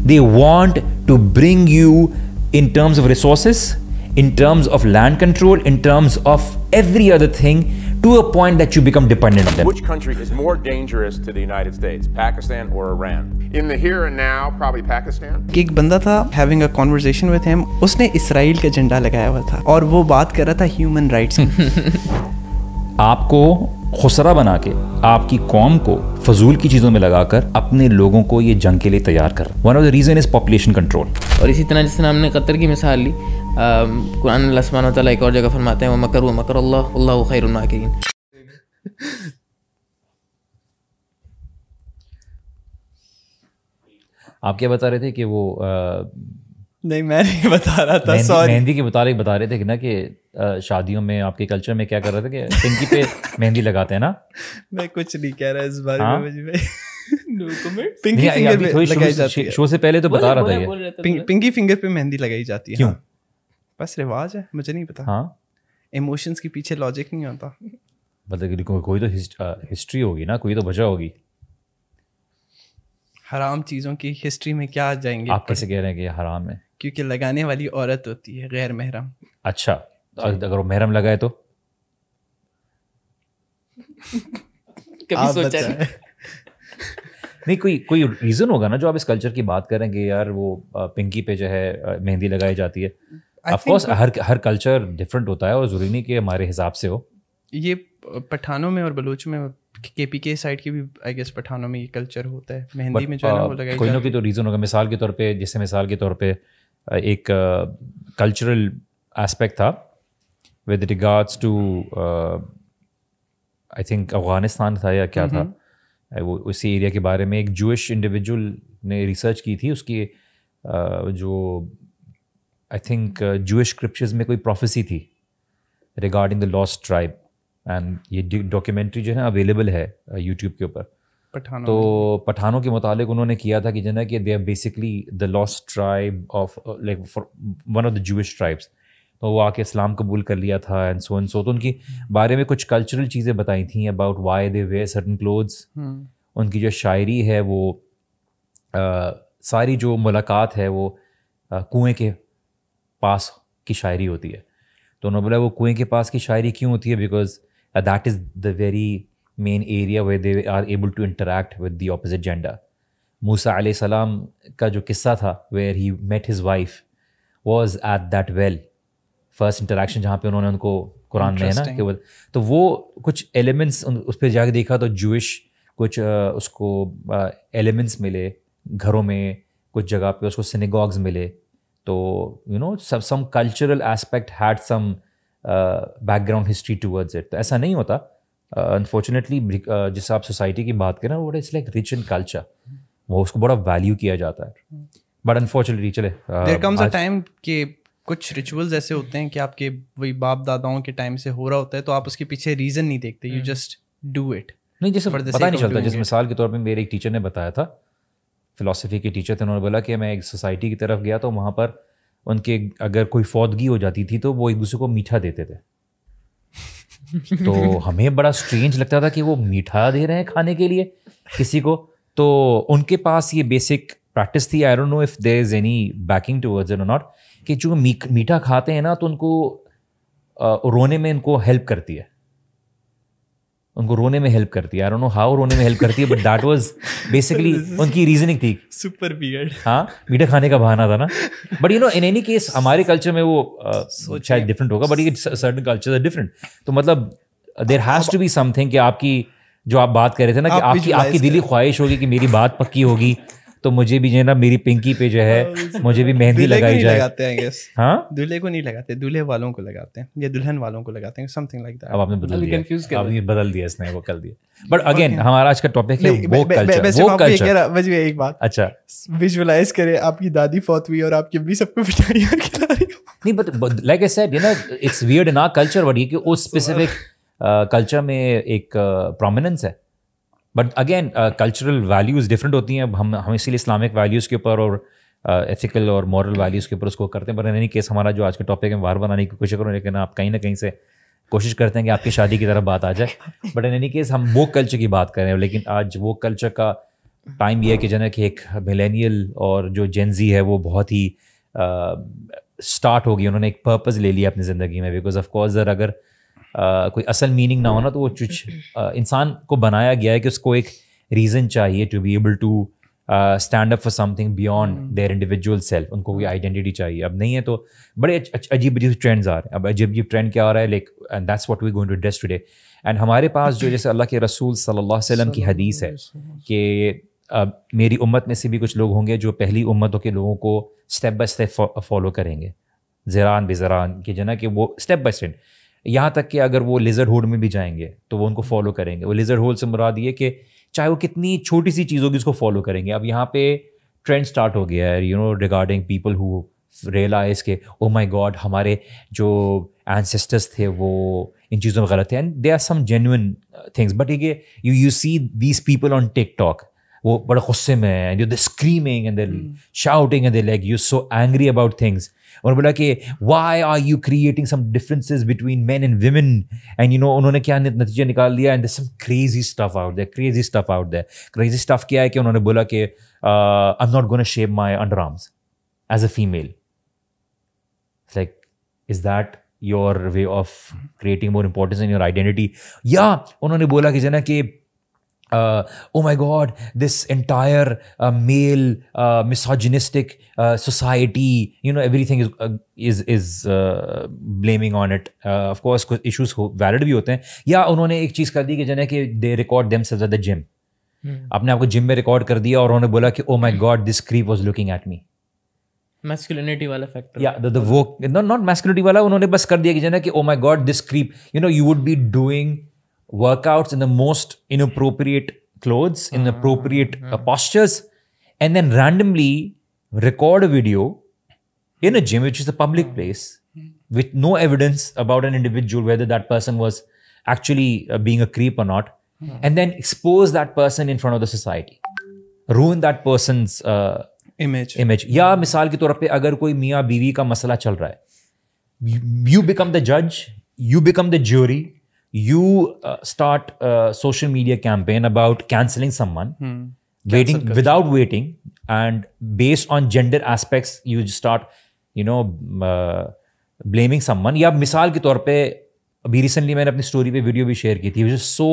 They want to bring you in terms of resources, in terms of land control, in terms of every other thing, to a point that you become dependent on them. Which country is more dangerous to the United States, Pakistan or Iran? In the here and now, probably Pakistan. ایک بندہ تھا having a conversation with him, اس نے اسرائیل کا جھنڈا لگایا ہوا تھا اور وہ بات کر رہا تھا ہیومن رائٹس کی. آپ کو خسرہ بنا کے آپ کی قوم کو فضول کی چیزوں میں لگا کر اپنے لوگوں کو یہ جنگ کے لیے تیار کر. One of the reason is population control. اور اسی طرح جس طرح ہم نے قطر کی مثال لی, قرآن اللہ سبحانہ وتعالیٰ ایک اور جگہ فرماتے ہیں وَمَكَرُوا وَمَكَرَ اللَّهُ وَاللَّهُ خَيْرُ الْمَاكِرِينَ. آپ کیا بتا رہے تھے کہ وہ نہیں میں نہیں بتا رہا تھا, سوری. مہندی کے متعلق بتا رہے تھے کہ نا کہ شادیوں میں آپ کے کلچر میں کیا کر رہے تھے کہ پنکی پہ مہندی لگاتے ہیں نا. میں کچھ نہیں کہہ رہا اس بارے میں. پنکی فنگر پہ لگائی جاتی ہے. شو سے پہلے تو بتا رہا تھا یہ پنکی فنگر پہ مہندی لگائی جاتی ہے. کیوں؟ بس رواج ہے, مجھے نہیں پتا. ہاں, ایموشنس کے پیچھے لاجک نہیں ہوتا. مطلب کوئی تو ہسٹری ہوگی نا, کوئی تو وجہ ہوگی. حرام چیزوں کی ہسٹری میں کیا جائیں گے؟ آپ کیسے کہہ رہے ہیں کہ یہ حرام ہے؟ کیونکہ لگانے والی عورت ہوتی ہے غیر محرم. اچھا, اگر وہ محرم لگائے تو کبھی سوچا نہیں کوئی ریزن ہوگا نا جو آپ اس کلچر کی بات کریں گے یار وہ پنکی پہ جو ہے مہندی لگائی جاتی ہے. آف کورس ہر کلچر ڈفرینٹ ہوتا ہے اور ضروری نہیں کہ ہمارے حساب سے ہو. یہ پٹھانوں میں اور بلوچ میں, کے پی کے سائڈ کی بھی آئی گیس پٹھانوں میں یہ کلچر ہوتا ہے مہندی میں جو ہے نا وہ لگائی. کوئی نہ کوئی تو ریزن ہوگا. مثال کے طور پہ جیسے مثال کے طور پہ ایک کلچرل اسپیکٹ تھا with regards to I think Afghanistan تھا یا کیا تھا, وہ اسی ایریا کے بارے میں ایک جوئش انڈیویجول نے ریسرچ کی تھی. اس کی جو آئی تھنک جوئش اسکرپچرز میں کوئی پروفیسی تھی regarding the last tribe, and یہ ڈاکیومنٹری جو ہے نا اویلیبل ہے یوٹیوب کے اوپر. تو پٹھانوں کے متعلق انہوں نے کیا تھا کہ جو ہے نا کہ they are basically the last tribe of like one of the Jewish tribes. تو وہ آ کے اسلام قبول کر لیا تھا اینڈ سو اینڈ سو. تو ان کی بارے میں کچھ کلچرل چیزیں بتائی تھیں about why they wear certain clothes. ان کی جو شاعری ہے وہ ساری جو ملاقات ہے وہ کنویں کے پاس کی شاعری ہوتی ہے. تو انہوں نے بولا وہ کنویں کے پاس کی شاعری کیوں ہوتی ہے, because that is the very main area where they are able to interact with the opposite gender. موسیٰ علیہ السلام کا جو قصہ تھا where he met his wife was at that well, first interaction جہاں پہ انہوں نے ان کو قرآن میں ہے نا کہ تو وہ کچھ ایلیمنٹس اس پہ جا کے دیکھا تو جوئش کچھ اس کو ایلیمنٹس ملے گھروں میں, کچھ جگہ پہ اس کو سینیگاگز ملے. تو you know some cultural aspect had some background history towards it. تو ایسا نہیں ہوتا انفارچونیٹلی. جس آپ سوسائٹی کی بات کریں وہ it's like rich in culture, وہ اس کو بڑا ویلیو کیا جاتا ہے. بٹ انفارچونیٹلی چلے دیر کمز اے ٹائم کہ کچھ ریچولز ایسے ہوتے ہیں کہ آپ کے وہی باپ داداؤں کے ٹائم سے ہو رہا ہوتا ہے تو آپ اس کے پیچھے ریزن نہیں دیکھتے, یو جسٹ ڈو اٹ. نہیں جیسے پتہ نہیں چلتا. جس مثال کے طور پہ میرے ایک ٹیچر نے بتایا تھا, فلاسفی کے ٹیچر تھے, انہوں نے بولا کہ میں ایک سوسائٹی کی طرف گیا تو وہاں پر ان کے اگر کوئی فوتگی ہو جاتی تھی تو وہ ایک دوسرے کو میٹھا دیتے تھے. تو ہمیں بڑا اسٹرینج لگتا تھا کہ وہ میٹھا دے رہے ہیں کھانے کے لیے کسی کو. تو ان کے پاس یہ بیسک پریکٹس تھی. I don't know if there is any backing towards it اور ناٹ, کہ جو میٹھا کھاتے ہیں نا تو ان کو رونے میں ان کو ہیلپ کرتی ہے, ان کو رونے میں ہیلپ کرتی ہے. آئی ڈونٹ نو ہاؤ رونے میں ہیلپ کرتی ہے, بٹ دیٹ واز بیسکلی ان کی ریزننگ تھی. Super weird. ہاں میٹھا کھانے کا بہانا تھا نا. But you know in any case ہمارے کلچر میں وہ شاید ڈفرینٹ ہوگا, بٹ یہ سرٹن کلچر آر ڈفرینٹ. تو مطلب there has to be something کہ آپ کی جو آپ بات کر رہے تھے نا کہ آپ کی دلی خواہش ہوگی کہ میری بات پکی ہوگی تو مجھے بھی جو ہے نا میری پنکی پہ جو ہے مجھے بھی مہندی لگائی جائے. ہاں دولہے کو نہیں لگاتے, دولہے والوں کو لگاتے ہیں یا دلہن والوں کو لگاتے ہیں, سم تھنگ لائک دیٹ. اب آپ نے بدل دیا اس نے وہ کر دیا. بٹ اگین ہمارا آج کا ٹاپک ہے وہ کلچر. ایک بات اچھا ویژوائز کرے آپ کی دادی فوت ہوئی اور آپ کی امی سب کو مٹھائیاں کھلا رہی ہو. نہیں but like I said you know it's weird in our culture, but یہ کہ اس اسپیسیفک کلچر میں ایک پرومیننس ہے. But again cultural values different ہوتی ہیں. ہم اسی لیے اسلامک ویلیوز کے اوپر اور ایتھیکل اور مورل ویلیوز کے اوپر اس کو کرتے ہیں. بٹ ان اینی کیس ہمارا جو آج کا ٹاپک ہے وار بنانے کی کوشش کروں, لیکن آپ کہیں نہ کہیں سے کوشش کرتے ہیں کہ آپ کی شادی کی طرف بات آ جائے. بٹ ان اینی کیس ہم وہ کلچر کی بات کر رہے ہیں, لیکن آج وہ کلچر کا ٹائم یہ ہے کہ جو ہے کہ ایک ملینیل اور جو جین زی ہے وہ بہت ہی اسٹارٹ ہو گئی, انہوں نے ایک پرپز لے لیا اپنی زندگی میں, بیکاز آف کورس اگر کوئی اصل میننگ نہ ہونا تو وہ انسان کو بنایا گیا ہے کہ اس کو ایک ریزن چاہیے to be able to stand up for something beyond their individual self, ان کو کوئی آئیڈینٹی چاہیے. اب نہیں ہے تو بڑے عجیب عجیب ٹرینڈز آ رہے ہیں. اب عجیب ٹرینڈ کیا آ رہا ہے, like and that's what we going to discuss today. And ہمارے پاس جو جیسے اللہ کے رسول صلی اللہ علیہ وسلم کی حدیث ہے کہ میری امت میں سے بھی کچھ لوگ ہوں گے جو پہلی امتوں کے لوگوں کو اسٹیپ بائی اسٹیپ فالو کریں گے, زران بزران, کہ جو نا کہ وہ اسٹیپ بائی اسٹیپ, یہاں تک کہ اگر وہ لیزرڈ ہوڈ میں بھی جائیں گے تو وہ ان کو فالو کریں گے. وہ لیزرڈ ہوڈ سے مراد یہ کہ چاہے وہ کتنی چھوٹی سی چیز ہوگی اس کو فالو کریں گے. اب یہاں پہ ٹرینڈ اسٹارٹ ہو گیا ہے ریگارڈنگ پیپل ہو ریئلائز کہ او مائی گاڈ ہمارے جو اینسسٹرس تھے وہ ان چیزوں میں غلط ہیں, and they are some genuine things. But you see these people on TikTok, وہ بڑے غصے میں ہیں, they screaming and they shouting and they like you so angry about things. اور بولا کہ why are you creating some differences between men and women, and انہوں نے کیا نتیجہ نکال دیا, and some crazy stuff out there, crazy stuff out there. Crazy stuff کیا ہے کہ انہوں نے بولا کہ I am not gonna shape my underarms as a female. Like is that your way of creating more importance in your identity? یا انہوں نے بولا کہ جو ہے نا کہ oh my God, this entire male misogynistic society, everything is blaming on it. Of course کچھ issues valid بھی ہوتے ہیں. یا انہوں نے ایک چیز کر دی کہ جو ہے کہ they record themselves at the gym, اپنے آپ کو جم میں ریکارڈ کر دیا, اور انہوں نے بولا کہ oh my God, this creep was looking at me. masculinity والا فیکٹر, وہ not masculinity والا, انہوں نے بس کر دیا کہ جو ہے کہ oh my God, this creep, you would be doing workouts in the most inappropriate clothes, inappropriate postures, and then randomly record a video in a gym, which is a public place, with no evidence about an individual, whether that person was actually being a creep or not, and then expose that person in front of the society, ruin that person's image. یا مثال کے طور پہ اگر کوئی میاں بیوی کا مسئلہ چل رہا ہے, you become the judge, you become the jury, you start a social media campaign about cancelling someone, without waiting, and based on gender aspects you start blaming someone. یا مثال کے طور پہ ابھی ریسنٹلی میں نے اپنی اسٹوری پہ ویڈیو بھی شیئر کی تھی, which is so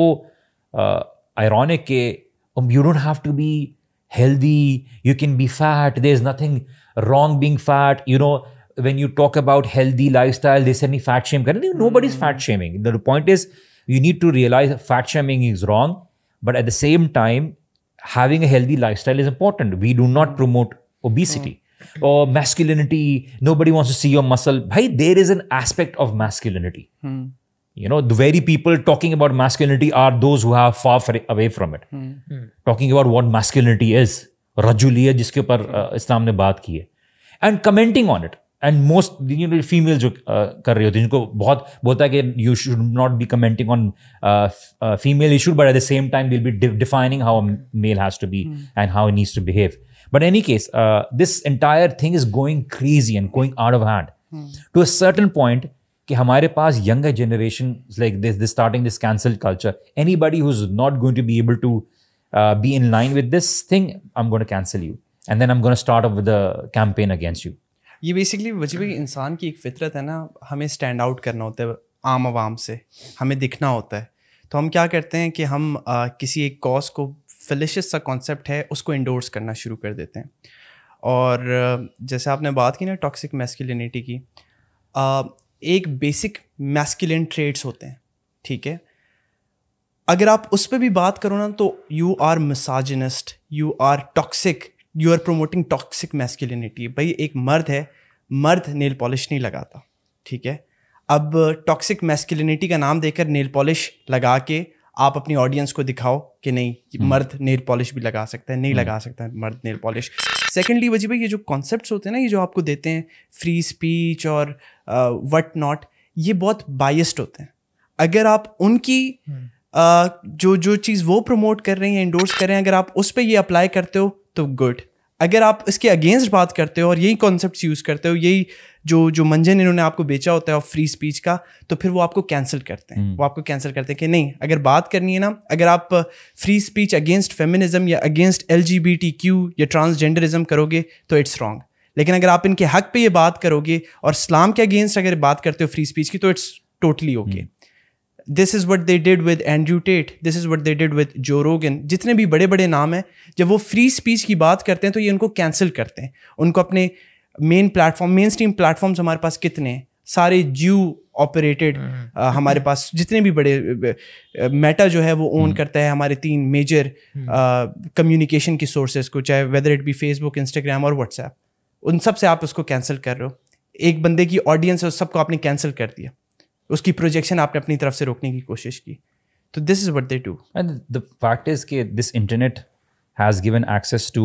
ironic کہ you don't have to be healthy, you can be fat, there is nothing wrong being fat. When you talk about healthy lifestyle, they suddenly fat shame. Nobody's fat shaming. The point is, you need to realize fat shaming is wrong, but at the same time, having a healthy lifestyle is important. We do not promote obesity or masculinity. Nobody wants to see your muscle. Bhai, there is an aspect of masculinity. The very people talking about masculinity are those who are far away from it. Talking about what masculinity is. Rajuliyat, jiske upar Islam ne baat ki hai. And commenting on it. And most female جو کر رہی ہوتی ہیں, جن کو بہت بولتا ہے کہ you should not be commenting on female issue, but at the same time they'll be defining how a male has to be and how he needs to behave. But in any case, this entire thing is going crazy and going out of hand to a certain point کہ ہمارے پاس younger generation like this starting this cancel culture. Anybody who's not going to be able to be in line with this thing, I'm going to cancel you, and then I'm going to start up with a campaign against you. یہ basically وجہ کہ انسان کی ایک فطرت ہے نا, ہمیں اسٹینڈ آؤٹ کرنا ہوتا ہے عام عوام سے, ہمیں دکھنا ہوتا ہے. تو ہم کیا کرتے ہیں کہ ہم کسی ایک کاز کو, فیلیشس سا کانسیپٹ ہے, اس کو انڈورس کرنا شروع کر دیتے ہیں. اور جیسے آپ نے بات کی نا ٹاکسک میسکولینٹی کی, ایک بیسک میسکولین ٹریٹس ہوتے ہیں, ٹھیک ہے. اگر آپ اس پہ بھی بات کرو نا تو you are misogynist, you are toxic, you are promoting toxic masculinity. بھائی ایک مرد ہے, مرد نیل پالش نہیں لگاتا, ٹھیک ہے. اب ٹاکسک میسکولینٹی کا نام دے کر نیل پالش لگا کے آپ اپنی آڈینس کو دکھاؤ کہ نہیں مرد نیل پالش بھی لگا سکتا ہے, نہیں لگا سکتا ہے مرد نیل پالش. سیکنڈلی وجہ بھائی یہ جو کانسیپٹس ہوتے ہیں نا, یہ جو آپ کو دیتے ہیں فری اسپیچ اور وٹ ناٹ, یہ بہت بائسڈ ہوتے ہیں. اگر آپ ان کی جو چیز وہ پروموٹ کر رہے ہیں, انڈورس کر رہے ہیں, اگر آپ اس پہ یہ اپلائی کرتے ہو تو گڈ. اگر آپ اس کے اگینسٹ بات کرتے ہو اور یہی کانسیپٹس یوز کرتے ہو, یہی جو منجن انہوں نے آپ کو بیچا ہوتا ہے آف فری اسپیچ کا, تو پھر وہ آپ کو کینسل کرتے ہیں. وہ آپ کو کینسل کرتے ہیں کہ نہیں, اگر بات کرنی ہے نا, اگر آپ فری اسپیچ اگینسٹ فیمنزم یا اگینسٹ LGBTQ یا ٹرانسجینڈرزم کرو گے تو اٹس رانگ. لیکن اگر آپ ان کے حق پہ یہ بات کرو گے اور اسلام کے اگینسٹ اگر بات کرتے ہو فری اسپیچ کی, تو it's totally okay. This is what they did with Andrew Tate, this is what they did with Joe Rogan. جتنے بھی بڑے بڑے نام ہیں, جب وہ فری اسپیچ کی بات کرتے ہیں تو یہ ان کو کینسل کرتے ہیں. ان کو اپنے مین اسٹریم پلیٹفارمس ہمارے پاس کتنے ہیں, سارے جیو آپریٹڈ ہمارے پاس جتنے بھی بڑے, میٹا جو ہے وہ اون کرتا ہے ہمارے 3 میجر کمیونیکیشن کی سورسز کو, چاہے whether it be Facebook, Instagram اور واٹس ایپ. ان سب سے آپ اس کو کینسل کر رہے ہو. ایک بندے کی آڈینس ہے, اس سب کو آپ نے کینسل کر دیا, اس کی پروجیکشن آپ نے اپنی طرف سے روکنے کی کوشش کی. تو this is what they do. And the fact is کہ this internet has given access to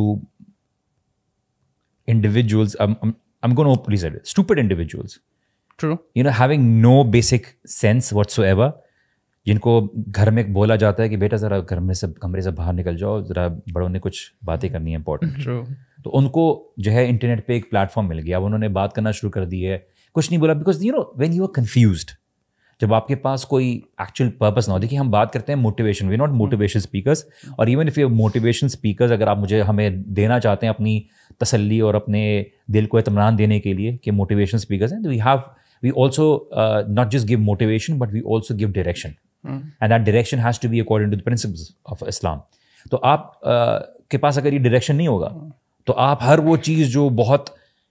individuals, I'm going to openly say it, stupid individuals. True. You know, having no basic sense whatsoever, جن کو گھر میں بولا جاتا ہے کہ بیٹا ذرا کمرے سے باہر نکل جاؤ, ذرا بڑوں نے کچھ باتیں کرنی ہیں امپورٹنٹ. تو ان کو جو ہے انٹرنیٹ پہ ایک پلیٹ فارم مل گیا, اب انہوں نے بات کرنا شروع کر دی ہے, کچھ نہیں بولا, because you know when you are confused, جب آپ کے پاس کوئی ایکچوئل پرپس نہ ہو. دیکھیے ہم بات کرتے ہیں motivation, we not motivation speakers, اور even if you motivation speakers, اگر آپ ہمیں دینا چاہتے ہیں اپنی تسلی اور اپنے دل کو اطمینان دینے کے لیے کہ موٹیویشن اسپیکرز ہیں, we also not just give motivation but we also give direction, and that direction has to be according to the principles of Islam. تو آپ کے پاس اگر یہ ڈائریکشن نہیں ہوگا تو آپ ہر وہ چیز جو بہت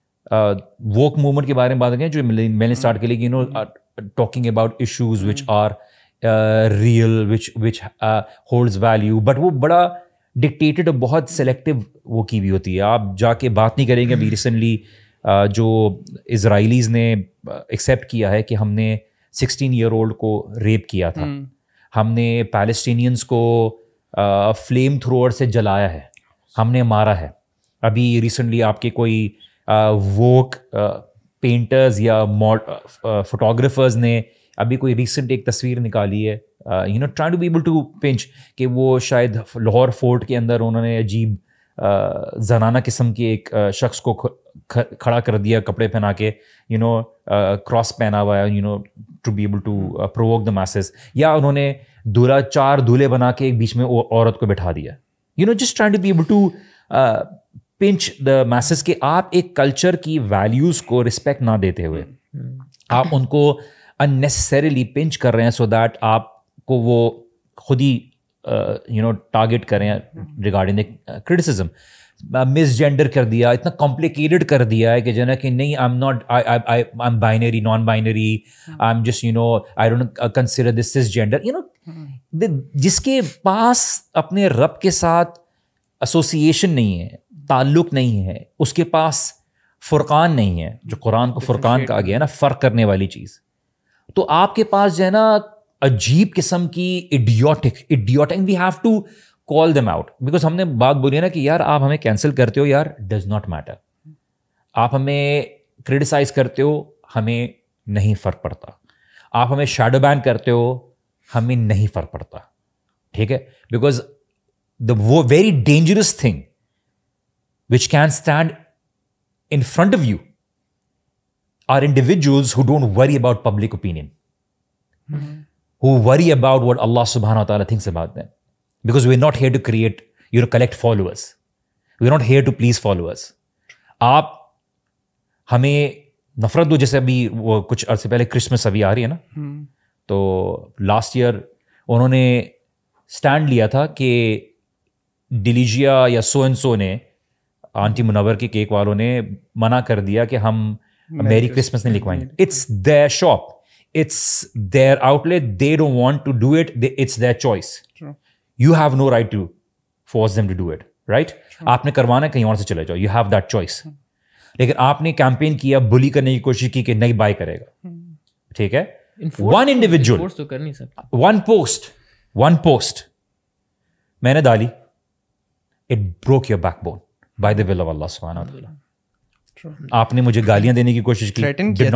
ووک موومنٹ کے بارے میں بات کریں, جو میں نے اسٹارٹ کی, you know talking about issues which are real, which holds value, but وہ بڑا dictated اور بہت selective وہ کی بھی ہوتی ہے. آپ جا کے بات نہیں کریں گے. ابھی ریسنٹلی جو اسرائیلیز نے ایکسیپٹ کیا ہے کہ ہم نے 16-year-old کو ریپ کیا تھا, ہم نے پیلسٹینینس کو فلیم تھروور سے جلایا ہے, ہم نے مارا ہے. ابھی ریسنٹلی آپ کے کوئی ووک پینٹرز یا فوٹوگرافرز نے ابھی کوئی ریسنٹ ایک تصویر نکالی ہے, you know try to be able to punch, کہ وہ شاید لاہور فورٹ کے اندر انہوں نے عجیب زنانہ قسم کے ایک شخص کو کھڑا کر دیا کپڑے پہنا کے, یو نو کراس پہنا ہوا ہے, you know to be able to provoke the masses. یا انہوں نے 4 دولہے بنا کے ایک بیچ میں عورت کو بٹھا دیا, you know just try to be able to punch the masses, کہ آپ ایک کلچر کی ویلیوز کو رسپیکٹ نہ دیتے ہوئے آپ ان کو اننیسسریلی پنچ کر رہے ہیں, سو دیٹ آپ کو وہ خود ہی یو نو ٹارگیٹ کریں regarding the criticism. Misgender کر دیا, اتنا کمپلیکیٹڈ کر دیا ہے کہ جو ہے نا کہ نہیں, I am not, I am binary, non binary, I am just you know I don't consider this cisgender. You know جس کے پاس اپنے رب کے ساتھ ایسوسیشن نہیں ہے, تعلق نہیں ہے, اس کے پاس فرقان نہیں ہے, جو قرآن کو فرقان کہا گیا ہے نا, فرق کرنے والی چیز, تو آپ کے پاس جو ہے نا عجیب قسم کی idiotic, we have to call them out, because ہم نے بات بولی ہے نا کہ یار آپ ہمیں کینسل کرتے ہو, یار ڈز ناٹ میٹر, آپ ہمیں کرٹیسائز کرتے ہو, ہمیں نہیں فرق پڑتا, آپ ہمیں شیڈو بین کرتے ہو, ہمیں نہیں فرق پڑتا, ٹھیک ہے, بیکاز دا وہ very dangerous thing which can stand in front of you are individuals who don't worry about public opinion, who worry about what Allah subhanahu wa ta'ala thinks about them, because we're not here to create, you know, collect followers, we're not here to please followers. آپ ہمیں نفرت دو, جیسے ابھی وہ کچھ عرصے پہلے Christmas ابھی آ رہی ہے نا, تو لاسٹ ایئر انہوں نے اسٹینڈ لیا تھا کہ ڈیلیجیا یا سو اینڈ سو نے, آنٹی منور کے کیک والوں نے منع کر دیا کہ ہم میری کرسمس نہیں لکھوائیں گے. It's their shop, it's their outlet, they don't want to do it, it's their choice, you have no right to force them to do it, right. آپ نے کروانا ہے کہیں اور سے چلے جاؤ, یو ہیو دیٹ چوائس. لیکن آپ نے کیمپین کیا, بلی کرنے کی کوشش کی کہ نہیں بائی کرے گا, ٹھیک ہے. ون انڈیویجول, ون پوسٹ میں نے ڈالی, it broke your backbone by the will of Allah subhanahu wa ta'ala. آپ نے مجھے گالیاں دینے کی کوشش کی,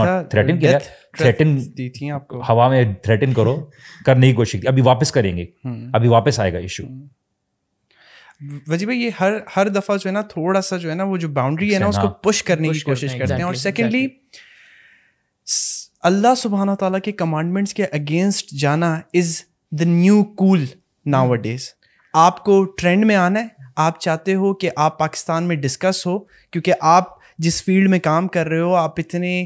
تھریٹن دی تھی آپ کو, ہوا میں تھریٹن کرنے کی کوشش کی, ابھی واپس کریں گے, ابھی واپس آئے گا ایشو. وجی بھائی یہ ہر دفعہ جو ہے نا تھوڑا سا جو ہے نا وہ جو باؤنڈری ہے نا اس کو پش کرنے کی کوشش کرتے ہیں. اور سیکنڈلی اللہ سبحانہ تعالیٰ کے کمانڈمنٹس کے اگینسٹ جانا is the new cool nowadays. آپ کو ٹرینڈ میں آنا ہے, آپ چاہتے ہو کہ آپ پاکستان میں ڈسکس ہو, کیونکہ آپ جس فیلڈ میں کام کر رہے ہو آپ اتنے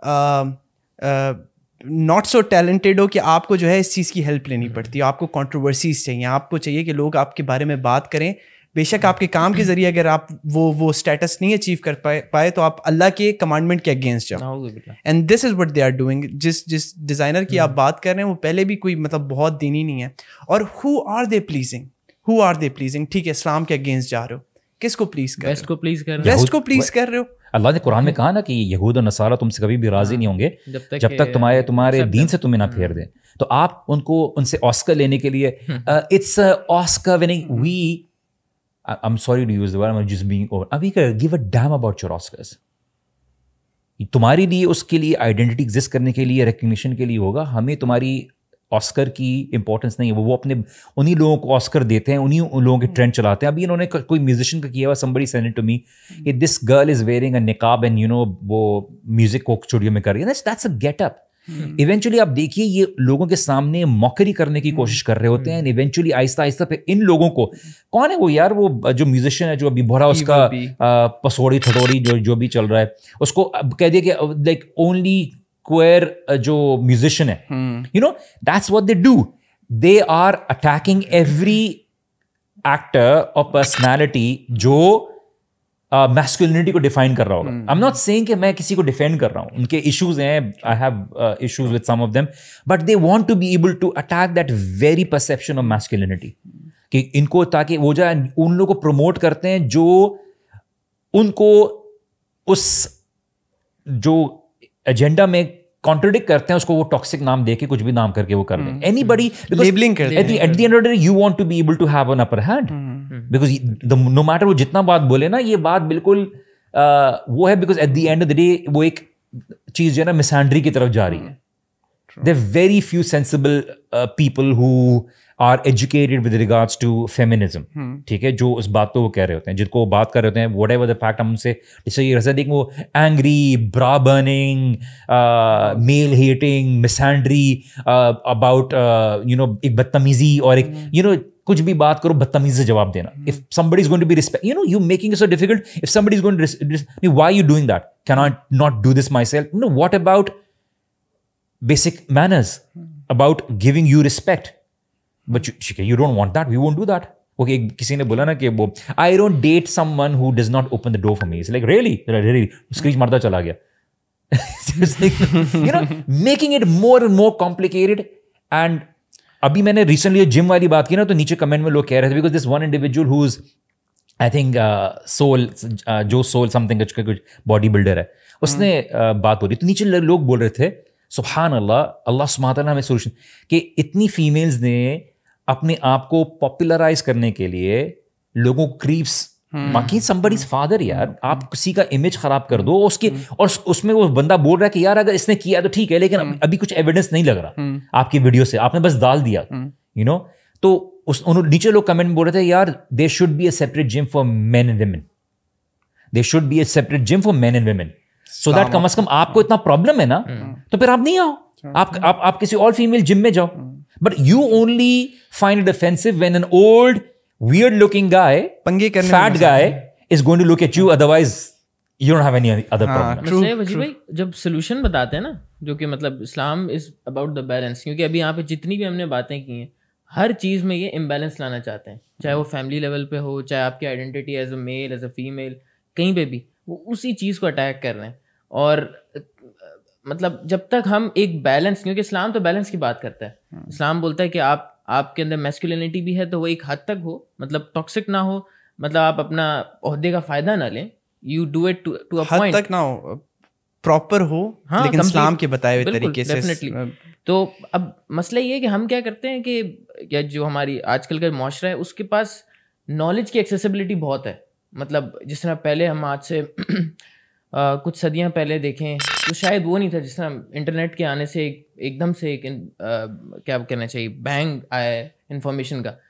ناٹ سو ٹیلنٹڈ ہو کہ آپ کو جو ہے اس چیز کی ہیلپ لینی پڑتی ہے. آپ کو کنٹروورسیز چاہیے, آپ کو چاہیے کہ لوگ آپ کے بارے میں بات کریں. بے شک آپ کے کام کے ذریعے اگر آپ وہ اسٹیٹس نہیں اچیو کر پائے تو آپ اللہ کے کمانڈمنٹ کے اگینسٹ جاؤ. And this is what they are doing. جس ڈیزائنر کی آپ بات کر رہے ہیں وہ پہلے بھی کوئی مطلب بہت دینی نہیں ہے. اور ہو آر دے پلیزنگ, ٹھیک ہے اسلام کے اگینسٹ جا رہے ہو, کس کو پلیز کر رہے ہو؟ ویسٹ کو پلیز کر رہے ہو. اللہ نے قرآن میں کہا نا کہ یہود و نصارہ تم سے کبھی بھی راضی نہیں ہوں گے جب تک تمہارے دین سے تمہیں نہ پھیر دیں. تو آپ ان سے آسکر لینے کے لیے it's Oscar winning we I'm sorry to use the word, I'm just being over. ابھی give a damn about your Oscars. تمہاری لیے اس کے لیے آئیڈینٹی ایگزسٹ کرنے کے لیے ریکگنیشن کے لیے ہوگا. ہمیں تمہاری آسکر کی امپورٹنس نہیں ہے. وہ اپنے انہی لوگوں کو آسکر دیتے ہیں, انہی لوگوں کے ٹرینڈ چلاتے ہیں. ابھی انہوں نے کوئی میوزیشین کا کیا ہوا, somebody sent it to me کہ this girl is wearing a niqab and you know وہ میوزک کو اسٹوڈیو میں کر رہی ہے. That's a get up. Eventually آپ دیکھیے یہ لوگوں کے سامنے موکری کرنے کی کوشش کر رہے ہوتے ہیں. ایونچولی آہستہ آہستہ پہ ان لوگوں کو کون ہے وہ یار, وہ جو میوزیشین ہے جو ابھی بھرا اس کا پسوڑی تھٹوڑی جو بھی چل رہا ہے, اس کو اب کہہ دے کہ لائک اونلی کوئر جو میوزیشین ہے, you know that's what they do. They are attacking every actor اور پرسنالٹی جو میسکولینٹی کو ڈیفائن کر رہا ہوگا. آئی ایم ناٹ سیئنگ کہ میں کسی کو ڈیفینڈ کر رہا ہوں, ان کے ایشوز ہیں, I have issues with some of them, but they want to be able to attack that very perception of masculinity, کہ ان کو تاکہ وہ جائے ان لوگوں کو پروموٹ کرتے ہیں جو ان کو اس جو ایجنڈا میں کانٹرڈکٹ کرتے ہیں, اس کو وہ ٹاکسک نام دے کے کچھ بھی نام کر کے وہ کر دیں. اینی بڈی لیبلنگ کرتے ہیں. At the end of the day you want to be able to have an upper hand, because no matter وہ جتنا بات بولے نا, یہ بات بالکل وہ ہے, because at the end of the day وہ ایک چیز جو ہے نا مسینڈری کی طرف جا رہی ہے. There very few sensible people who are educated with regards to feminism, ٹھیک ہے, جو اس بات پہ وہ کہہ رہے ہوتے ہیں, جن کو وہ بات کر رہے ہوتے ہیں, وٹ ایور دا فیکٹ, ہم ان سے دیکھیں وہ angry, bra burning, male hating, misandry about you know ایک بدتمیزی اور ایک یو نو کچھ بھی بات کرو بدتمیزی سے جواب دینا. If somebody is going to be respect, you know, you making it so difficult. If somebody is going to why are you doing that? Can I not do this myself? No, what about basic manners, about giving you respect? But you don't want that, we won't do that. Okay, کسی نے بولا نا کہ وہ I don't date someone who does not open the door for me. It's like really screech مارتا چلا گیا. You know, making it more and more complicated. And ابھی میں نے ریسنٹلی جم والی بات کی نا, تو نیچے کمنٹ میں لوگ کہہ رہے تھے, because this one individual who is I think sole something کچھ باڈی بلڈر ہے, اس نے بات بولی, تو نیچے لوگ بول رہے تھے سبحان اللہ, اللہ سبحانہ تعالیٰ ہمیں سولوشن, کہ اتنی فیمیلز نے اپنے آپ کو پاپولرائز کرنے کے لیے لوگوں کو کریپس, باقی somebody's father یار, آپ کسی کا امیج خراب کر دو اس کے, اور اس میں وہ بندہ بول رہا ہے کہ یار اگر اس نے کیا تو ٹھیک ہے, لیکن ابھی کچھ ایویڈنس نہیں لگ رہا آپ کی ویڈیو سے, آپ نے بس ڈال دیا, یو نو. تو انہوں نیچے لوگ کمنٹ بول رہے تھے یار they should be a separate gym for men and women, they should be a separate gym for men and women, so that کم از کم آپ کو اتنا پرابلم ہے نا تو پھر آپ نہیں آؤ, آپ کسی اور فیمیل جم میں جاؤ. But you only find it offensive when an old weird looking guy, fat guy is going to look at you, otherwise you don't have any other problem. مسئلہ وجی بھائی جب سولوشن بتاتے ہیں نا, جو کہ مطلب اسلام از اباؤٹ دا بیلنس, کیونکہ ابھی یہاں پہ جتنی بھی ہم نے باتیں کی ہیں ہر چیز میں یہ امبیلنس لانا چاہتے ہیں, چاہے وہ فیملی لیول پہ ہو, چاہے آپ کی identity as a male as a female, کہیں پہ بھی وہ اسی چیز کو اٹیک کر رہے ہیں. اور مطلب جب تک ہم ایک بیلنس, کیونکہ اسلام تو بیلنس کی بات کرتا ہے, اسلام بولتا ہے کہ آپ کے اندر میسکولینٹی بھی ہے تو وہ ایک حد تک ہو, مطلب ٹاکسک نہ ہو, مطلب آپ اپنا عہدے کا فائدہ نہ لیں, you do it to a point, حد تک نہ ہو, پراپر ہو, لیکن اسلام کے بتائے ہوئے طریقے سے. تو اب مسئلہ یہ ہے کہ ہم کیا کرتے ہیں کہ یا جو ہماری آج کل کا معاشرہ ہے اس کے پاس نالج کی ایکسیسیبلٹی بہت ہے. مطلب جس طرح پہلے ہم آج سے کچھ صدیاں پہلے دیکھیں تو شاید وہ نہیں تھا, جس طرح انٹرنیٹ کے آنے سے ایک دم سے ایک کیا کہنا چاہیے بینگ آیا ہے انفارمیشن کا.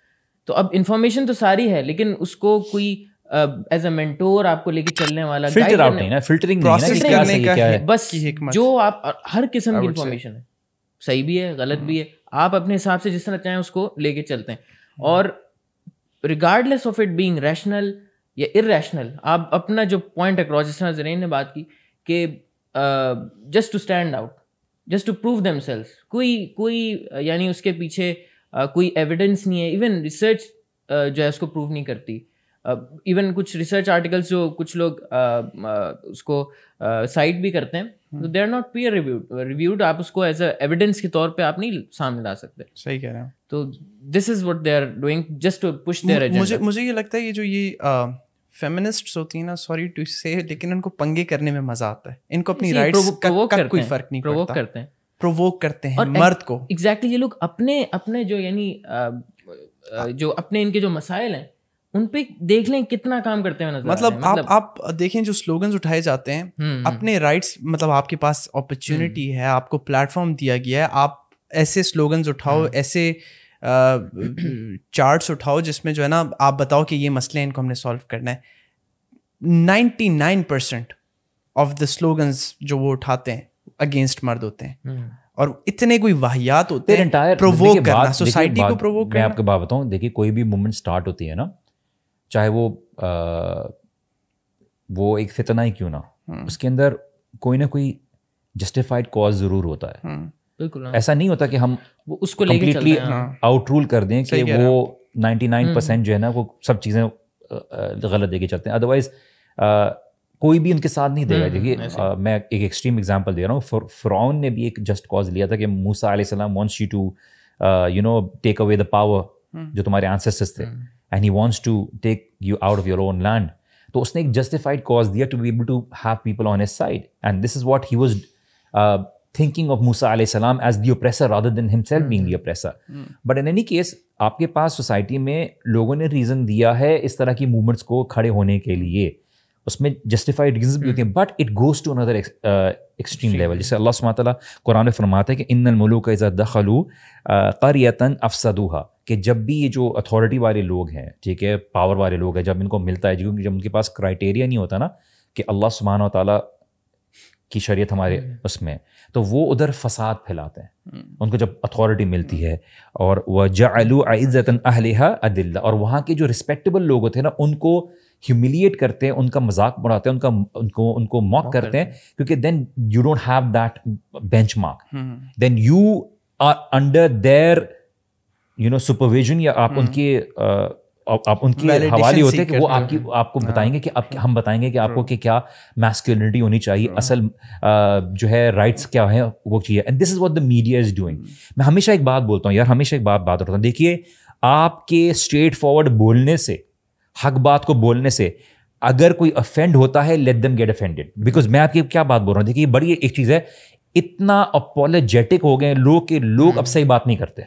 تو اب انفارمیشن تو ساری ہے لیکن اس کو کوئی ایز اے مینٹور آپ کو لے کے چلنے والا فلٹر آؤٹ نہیں نا, فلٹرنگ نہیں نا, بس جو آپ ہر قسم کی انفارمیشن ہے, صحیح بھی ہے غلط بھی ہے, آپ اپنے حساب سے جس طرح چاہیں اس کو لے کے چلتے ہیں. اور regardless of it being rational یا ارریشنل, آپ اپنا جو پوائنٹ اکراس, جس طرح زرین نے بات کی کہ just to stand out, just to prove themselves, کوئی یعنی اس کے پیچھے کوئی ایویڈنس نہیں ہے. ایون ریسرچ جو ہے اس کو پروو نہیں کرتی. ایون کچھ ریسرچ آرٹیکلس جو کچھ لوگ اس کو سائٹ بھی کرتے ہیں, تو they are not peer reviewed. آپ اس کو ایز اے ایویڈنس کے طور پہ آپ نہیں سامنے لا سکتے. صحیح کہہ رہے ہیں. تو this is what they are doing just to push their agenda. مجھے یہ لگتا ہے یہ جو یہ فیمنسٹس ہوتی ہیں نا, سوری ٹو سے, لیکن ان کو پنگے کرنے میں مزہ آتا ہے. ان کو اپنی رائٹس کا کوئی فرق نہیں پڑتا. پرووک کرتے ہیں مرد کو. ایگزیکٹلی, یہ لوگ اپنے جو یعنی جو اپنے ان کے جو مسائل ہیں ان پہ دیکھ لیں کتنا کام کرتے ہیں. مطلب آپ دیکھیں جو سلوگنز اٹھائے جاتے ہیں, اپنے رائٹس, مطلب آپ کے پاس اپرچونٹی ہے, آپ کو پلیٹ فارم دیا گیا ہے, آپ ایسے سلوگنز اٹھاؤ, ایسے چارٹس اٹھاؤ جس میں جو ہے نا آپ بتاؤ کہ یہ مسئلے ہیں, ان کو ہم نے سالو کرنا ہے. 99% آف دا سلوگنز جو وہ اٹھاتے ہیں اگینسٹ مرد ہوتے ہیں, اور اتنے کوئی واحیات ہوتے ہیں پرووک کرنا, سوسائٹی کو پرووک کرنا. میں آپ کو بات بتاؤں, دیکھیے کوئی بھی موومنٹ اسٹارٹ ہوتی ہے نا, چاہے وہ ایک فتنہ ہی کیوں نہ, اس کے اندر کوئی نہ کوئی جسٹیفائڈ کاز ضرور ہوتا ہے. بالکل ایسا نہیں ہوتا کہ ہم اس کو کمپلیٹلی آؤٹ رول کر دیں کہ وہ 99% جو ہے نا وہ سب چیزیں غلط دے کے چلتے ہیں. ادروائز کوئی بھی ان کے ساتھ نہیں دے گا. دیکھیے میں ایک ایکسٹریم ایگزامپل دے رہا ہوں. فرعون نے بھی ایک جسٹ کاز لیا تھا کہ موسیٰ علیہ السلام wants you to take away the power جو تمہارے اینسیسٹرز تھے, and he wants to take you out of your own land. تو اس نے ایک justified cause دیا to be able to have people on his side, and this is what he was thinking of Musa علیہ السلام as the oppressor rather than himself being the oppressor. But in any case, آپ کے پاس society میں لوگوں نے reason دیا ہے اس طرح کی موومنٹس کو کھڑے ہونے کے لیے, اس میں جسٹیفائڈ ریزنز بھی ہوتی ہیں, but it goes to another extreme level. جیسے اللہ سبحانہ تعالیٰ قرآن میں فرماتا ہے کہ ان الملوک اذا دخلوا قریۃ افسدوها, کہ جب بھی یہ جو اتھارٹی والے لوگ ہیں, ٹھیک ہے, پاور والے لوگ ہیں, جب ان کو ملتا ہے, جب ان کے پاس کرائٹیریا نہیں ہوتا نا کہ اللہ سبحانہ تعالیٰ کی شریعت ہمارے اس میں, تو وہ ادھر فساد پھیلاتے ہیں. ان کو جب اتھارٹی ملتی ہے, اور وَجَعَلُوا عِزَّةً أَهْلِهَا أَذِلَّةً, اور وہاں کے جو رسپیکٹیبل لوگ ہوتے ہیں نا ان کو ہیوملیٹ کرتے ہیں, ان کا مذاق بڑھاتے ہیں, ان کو موک کرتے ہیں, کیونکہ then you don't have that benchmark, then you are under their supervision, یا آپ ان کے حوالے ہوتے ہیں کہ وہ آپ کو بتائیں گے کہ ہم بتائیں گے کہ آپ کو کہ کیا میسکولینٹی ہونی چاہیے, اصل جو ہے رائٹس کیا ہیں وہ چاہیے. And this is what the media is doing. میں ہمیشہ ایک بات بولتا ہوں یار, ہمیشہ ایک بات ہوتا ہوں, دیکھیے آپ کے اسٹریٹ فارورڈ بولنے سے, حق بات کو بولنے سے اگر کوئی افینڈ ہوتا ہے, let them get offended. Because میں آپ کی کیا بات بول رہا ہوں, دیکھیے بڑی ایک چیز ہے, اتنا اپولوجیٹک ہو گئے لوگ کہ لوگ اب صحیح بات نہیں کرتے.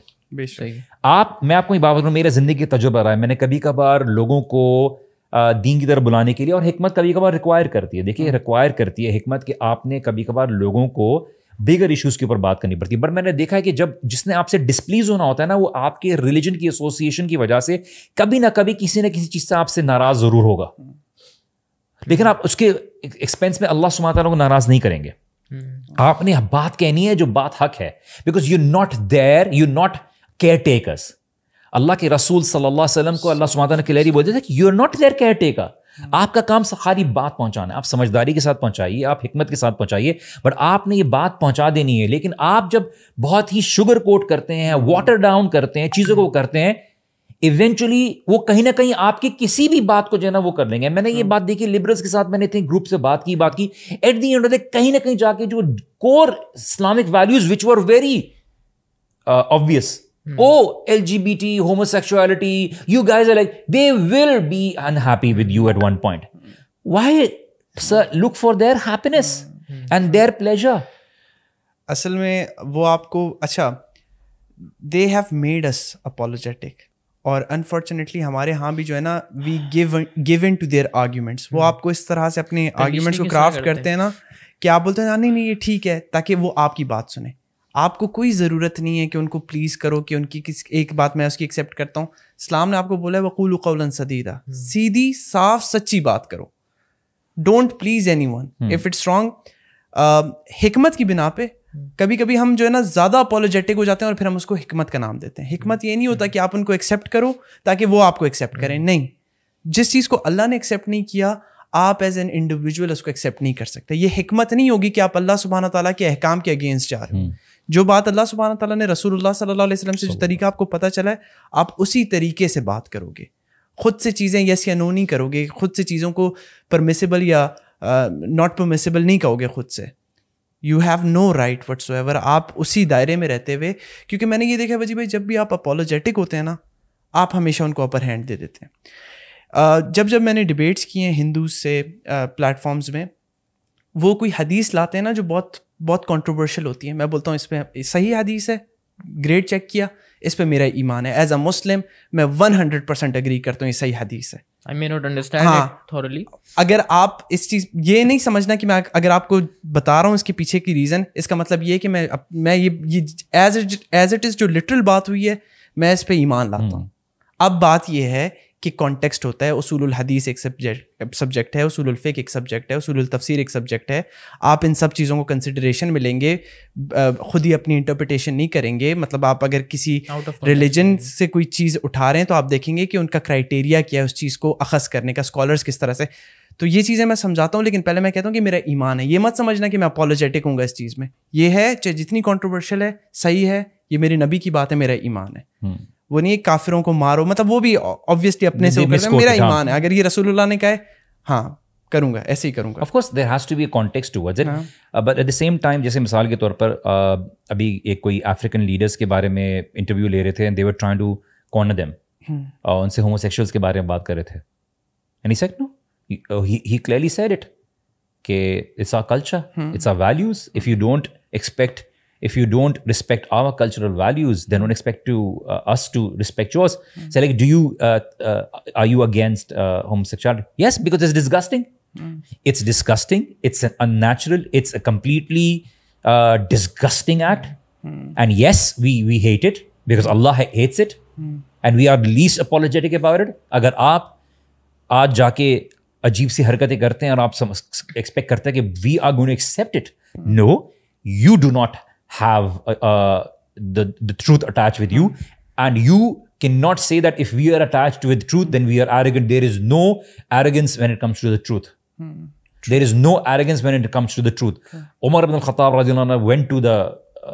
میں آپ کو یہ بات بول رہا ہوں, میرے زندگی کا تجربہ رہا ہے. میں نے کبھی کبھار لوگوں کو دین کی طرف بلانے کے لیے, اور حکمت کبھی کبھار ریکوائر کرتی ہے, دیکھیے ریکوائر کرتی ہے حکمت کہ آپ نے کبھی کبھار لوگوں کو بگر ایشوز کے اوپر بات کرنی پڑتی ہے. بٹ میں نے دیکھا ہے کہ جس نے آپ سے ڈسپلیز ہونا ہوتا ہے نا, وہ آپ کے ریلیجن کی ایسوسیشن کی وجہ سے کبھی نہ کبھی کسی نہ کسی چیز سے آپ سے ناراض ضرور ہوگا, لیکن آپ اس کے ایکسپینس میں اللہ سبحانہ تعالیٰ کو ناراض نہیں کریں گے. آپ نے بات کہنی ہے جو بات حق ہے, because you not there, you not caretakers. اللہ کے رسول صلی اللہ علیہ وسلم کو اللہ سبحانہ تعالیٰ نے کلیئرلی بولتے تھے کہ you are not their caretaker. آپ کا کام ساری بات پہنچانا ہے, آپ سمجھداری کے ساتھ پہنچائیے, آپ حکمت کے ساتھ پہنچائیے, بٹ آپ نے یہ بات پہنچا دینی ہے. لیکن آپ جب بہت ہی شوگر کوٹ کرتے ہیں, واٹر ڈاؤن کرتے ہیں, چیزوں کو کرتے ہیں, ایونچولی وہ کہیں نہ کہیں آپ کی کسی بھی بات کو جو ہے نا وہ کر لیں گے. میں نے یہ بات دیکھی لیبرلس کے ساتھ, میں نے گروپ سے بات کی, ایٹ دی اینڈ کہیں نہ کہیں جا کے جو core Islamic values which were very obvious, LGBT, homosexuality, you guys are like, they will be unhappy with you at one point. Why, sir? Look for their happiness and their pleasure. اصل میں وہ آپ کو, اچھا, they have made us apologetic, اور unfortunately ہمارے ہاں بھی جو ہے نا we give in to their arguments. وہ آپ کو اس طرح سے اپنے arguments کو کرافٹ کرتے ہیں نا کہ آپ بولتے ہیں نہیں یہ ٹھیک ہے, تاکہ وہ آپ کی بات سنیں. آپ کو کوئی ضرورت نہیں ہے کہ ان کو پلیز کرو کہ ان کی ایک بات میں اس کی ایکسیپٹ کرتا ہوں. اسلام نے آپ کو بولا ہے وقولوا قولا سدیدا, سیدھی صاف سچی بات کرو, don't please anyone if it's wrong. حکمت کی بنا پہ کبھی کبھی ہم جو ہے نا زیادہ اپولوجیٹک ہو جاتے ہیں اور پھر ہم اس کو حکمت کا نام دیتے ہیں. حکمت یہ نہیں ہوتا کہ آپ ان کو ایکسیپٹ کرو تاکہ وہ آپ کو ایکسیپٹ کریں, نہیں. جس چیز کو اللہ نے ایکسیپٹ نہیں کیا آپ ایز این انڈیویجول اس کو ایکسیپٹ نہیں کر سکتے. یہ حکمت نہیں ہوگی کہ آپ اللہ سبحانہ تعالیٰ کے احکام کے اگینسٹ جا رہے ہو. جو بات اللہ سبحانہ تعالیٰ نے رسول اللہ صلی اللہ علیہ وسلم سے جو طریقہ آپ کو پتہ چلا ہے آپ اسی طریقے سے بات کرو گے. خود سے چیزیں یس یا نو نہیں کرو گے, خود سے چیزوں کو پرمیسیبل یا ناٹ پرمیسیبل نہیں کہو گے خود سے. You have no right whatsoever, آپ اسی دائرے میں رہتے ہوئے. کیونکہ میں نے یہ دیکھا وجی بھائی جب بھی آپ اپولوجیٹک ہوتے ہیں نا آپ ہمیشہ ان کو اپر ہینڈ دے دیتے ہیں. جب میں نے ڈبیٹس کی ہیں ہندوز سے پلیٹ فارمز میں, وہ کوئی حدیث لاتے ہیں نا جو بہت بہت کنٹروورشل ہوتی ہے, میں بولتا ہوں اس پہ صحیح حدیث ہے, گریڈ چیک کیا, اس پہ میرا ایمان ہے. ایز اے مسلم میں 100% اگری کرتا ہوں یہ صحیح حدیث ہے. I may not understand it thoroughly. اگر آپ اس چیز یہ نہیں سمجھنا کہ میں اگر آپ کو بتا رہا ہوں اس کے پیچھے کی ریزن, اس کا مطلب یہ کہ میں یہ ایز اٹ از جو لٹرل بات ہوئی ہے میں اس پہ ایمان لاتا ہوں. اب بات یہ ہے کہ کانٹیکسٹ ہوتا ہے. اصول الحدیث ایک سبجیکٹ ہے, اصول الفقہ ایک سبجیکٹ ہے, اصول التفسیر ایک سبجیکٹ ہے. آپ ان سب چیزوں کو کنسیڈریشن میں لیں گے, خود ہی اپنی انٹرپریٹیشن نہیں کریں گے. مطلب آپ اگر کسی ریلیجن سے کوئی چیز اٹھا رہے ہیں تو آپ دیکھیں گے کہ ان کا کرائٹیریا کیا ہے اس چیز کو اخذ کرنے کا, اسکالرس کس طرح سے. تو یہ چیزیں میں سمجھاتا ہوں, لیکن پہلے میں کہتا ہوں کہ میرا ایمان ہے. یہ مت سمجھنا کہ میں اپولوجیٹک ہوں گا اس چیز میں. یہ ہے چاہے جتنی کنٹروورشل ہے صحیح ہے, یہ میری نبی کی بات ہے, میرا ایمان ہے. وہ نہیں کافروں کو مارو, مطلب وہ بھی obviously اپنے سے میرا ایمان ہے. اگر یہ رسول اللہ نے کہا ہے ہاں کروں گا, ایسے ہی کروں گا. Of course there has to be a context towards it, but at the same time جیسے مثال کے طور پر ابھی ایک کوئی افریقن لیڈرس کے بارے میں انٹرویو لے رہے تھے and they were trying to corner them, ان سے homosexuals کے بارے میں بات کر رہے تھے, and he said no, he clearly said it کہ it's our culture, it's our values. If you don't respect our cultural values, then don't expect us to respect yours. So like, are you against homosexuality? Yes, because it's disgusting. It's disgusting. It's unnatural. It's a completely disgusting act. And yes, we hate it because Allah hates it. And we are least apologetic about it. Agar aap aaj ja ke عجیب سی حرکتیں کرتے ہیں اور آپ expect کرتے ہیں کہ we are going to accept it. No, you do not have the truth attached with you, and you cannot say that if we are attached with truth then we are arrogant. There is no arrogance when it comes to the truth. There is no arrogance when it comes to the truth. Umar ibn al-Khattab radiyallahu anhu went to the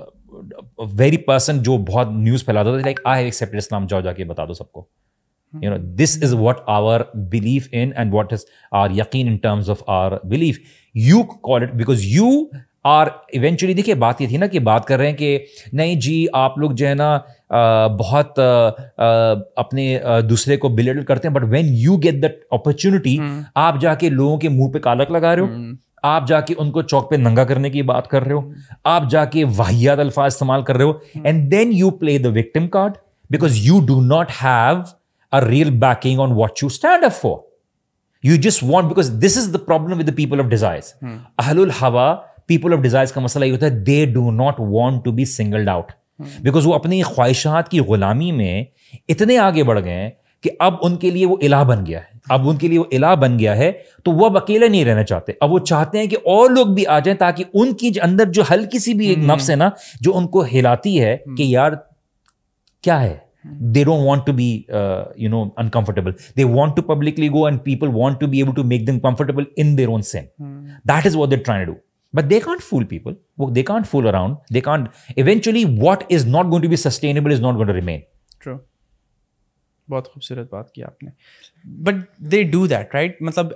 very person جو بہت news پھیلاتا تھا, like I have accepted Islam, جاؤ جا کے بتا دو سب کو. You know, this is what our belief in and what is our yaqeen in terms of our belief. You call it because you are eventually, دیکھیے بات یہ تھی نا کہ بات کر رہے ہیں کہ نہیں جی آپ لوگ جو ہے نا بہت اپنے دوسرے کو بلیٹل کرتے ہیں, but when you get that opportunity آپ جا کے لوگوں کے منہ پہ کالک لگا رہے ہو, آپ جا کے ان کو چوک پہ ننگا کرنے کی بات کر رہے ہو, آپ جا کے واہیات الفاظ استعمال کر رہے ہو, and then you play the victim card because you do not have a real backing on what you stand up for. You just want, because this is the problem with the people of desires. Ahlul Hawa, people of desires کا مسئلہ یہ ہوتا ہے, they do not want to be singled out. Because وہ اپنی خواہشات کی غلامی میں اتنے آگے بڑھ گئے ہیں کہ اب ان کے لیے وہ الہ بن گیا ہے. اب ان کے لیے وہ الہ بن گیا ہے تو وہ اب اکیلے نہیں رہنا چاہتے. اب وہ چاہتے ہیں کہ اور لوگ بھی آ جائیں تاکہ ان کی اندر جو ہلکی سی بھی ایک نفس ہے نا جو ان کو ہلاتی ہے کہ یار کیا ہے, they don't want to be uncomfortable. They want to publicly go and people want to be able to make them comfortable in their own sin. That is what they're trying to do. But they can't fool people. They can't fool around. They can't. Eventually what is not going to be sustainable is not going to remain. True. بہت خوبصورت بات کی آپ نے. But they do that, right? مطلب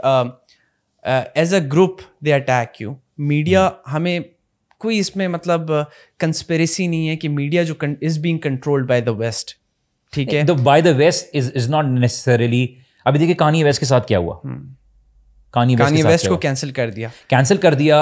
as a group they attack you. Media ہمیں کوئی اس میں مطلب کنسپیریسی نہیں ہے کہ میڈیا جو is being controlled by the West. ٹھیک ہے, by the West is not necessarily. ابھی دیکھیے کانی ویسٹ کے ساتھ کیا ہوا, کانی ویسٹ کو کینسل کر دیا.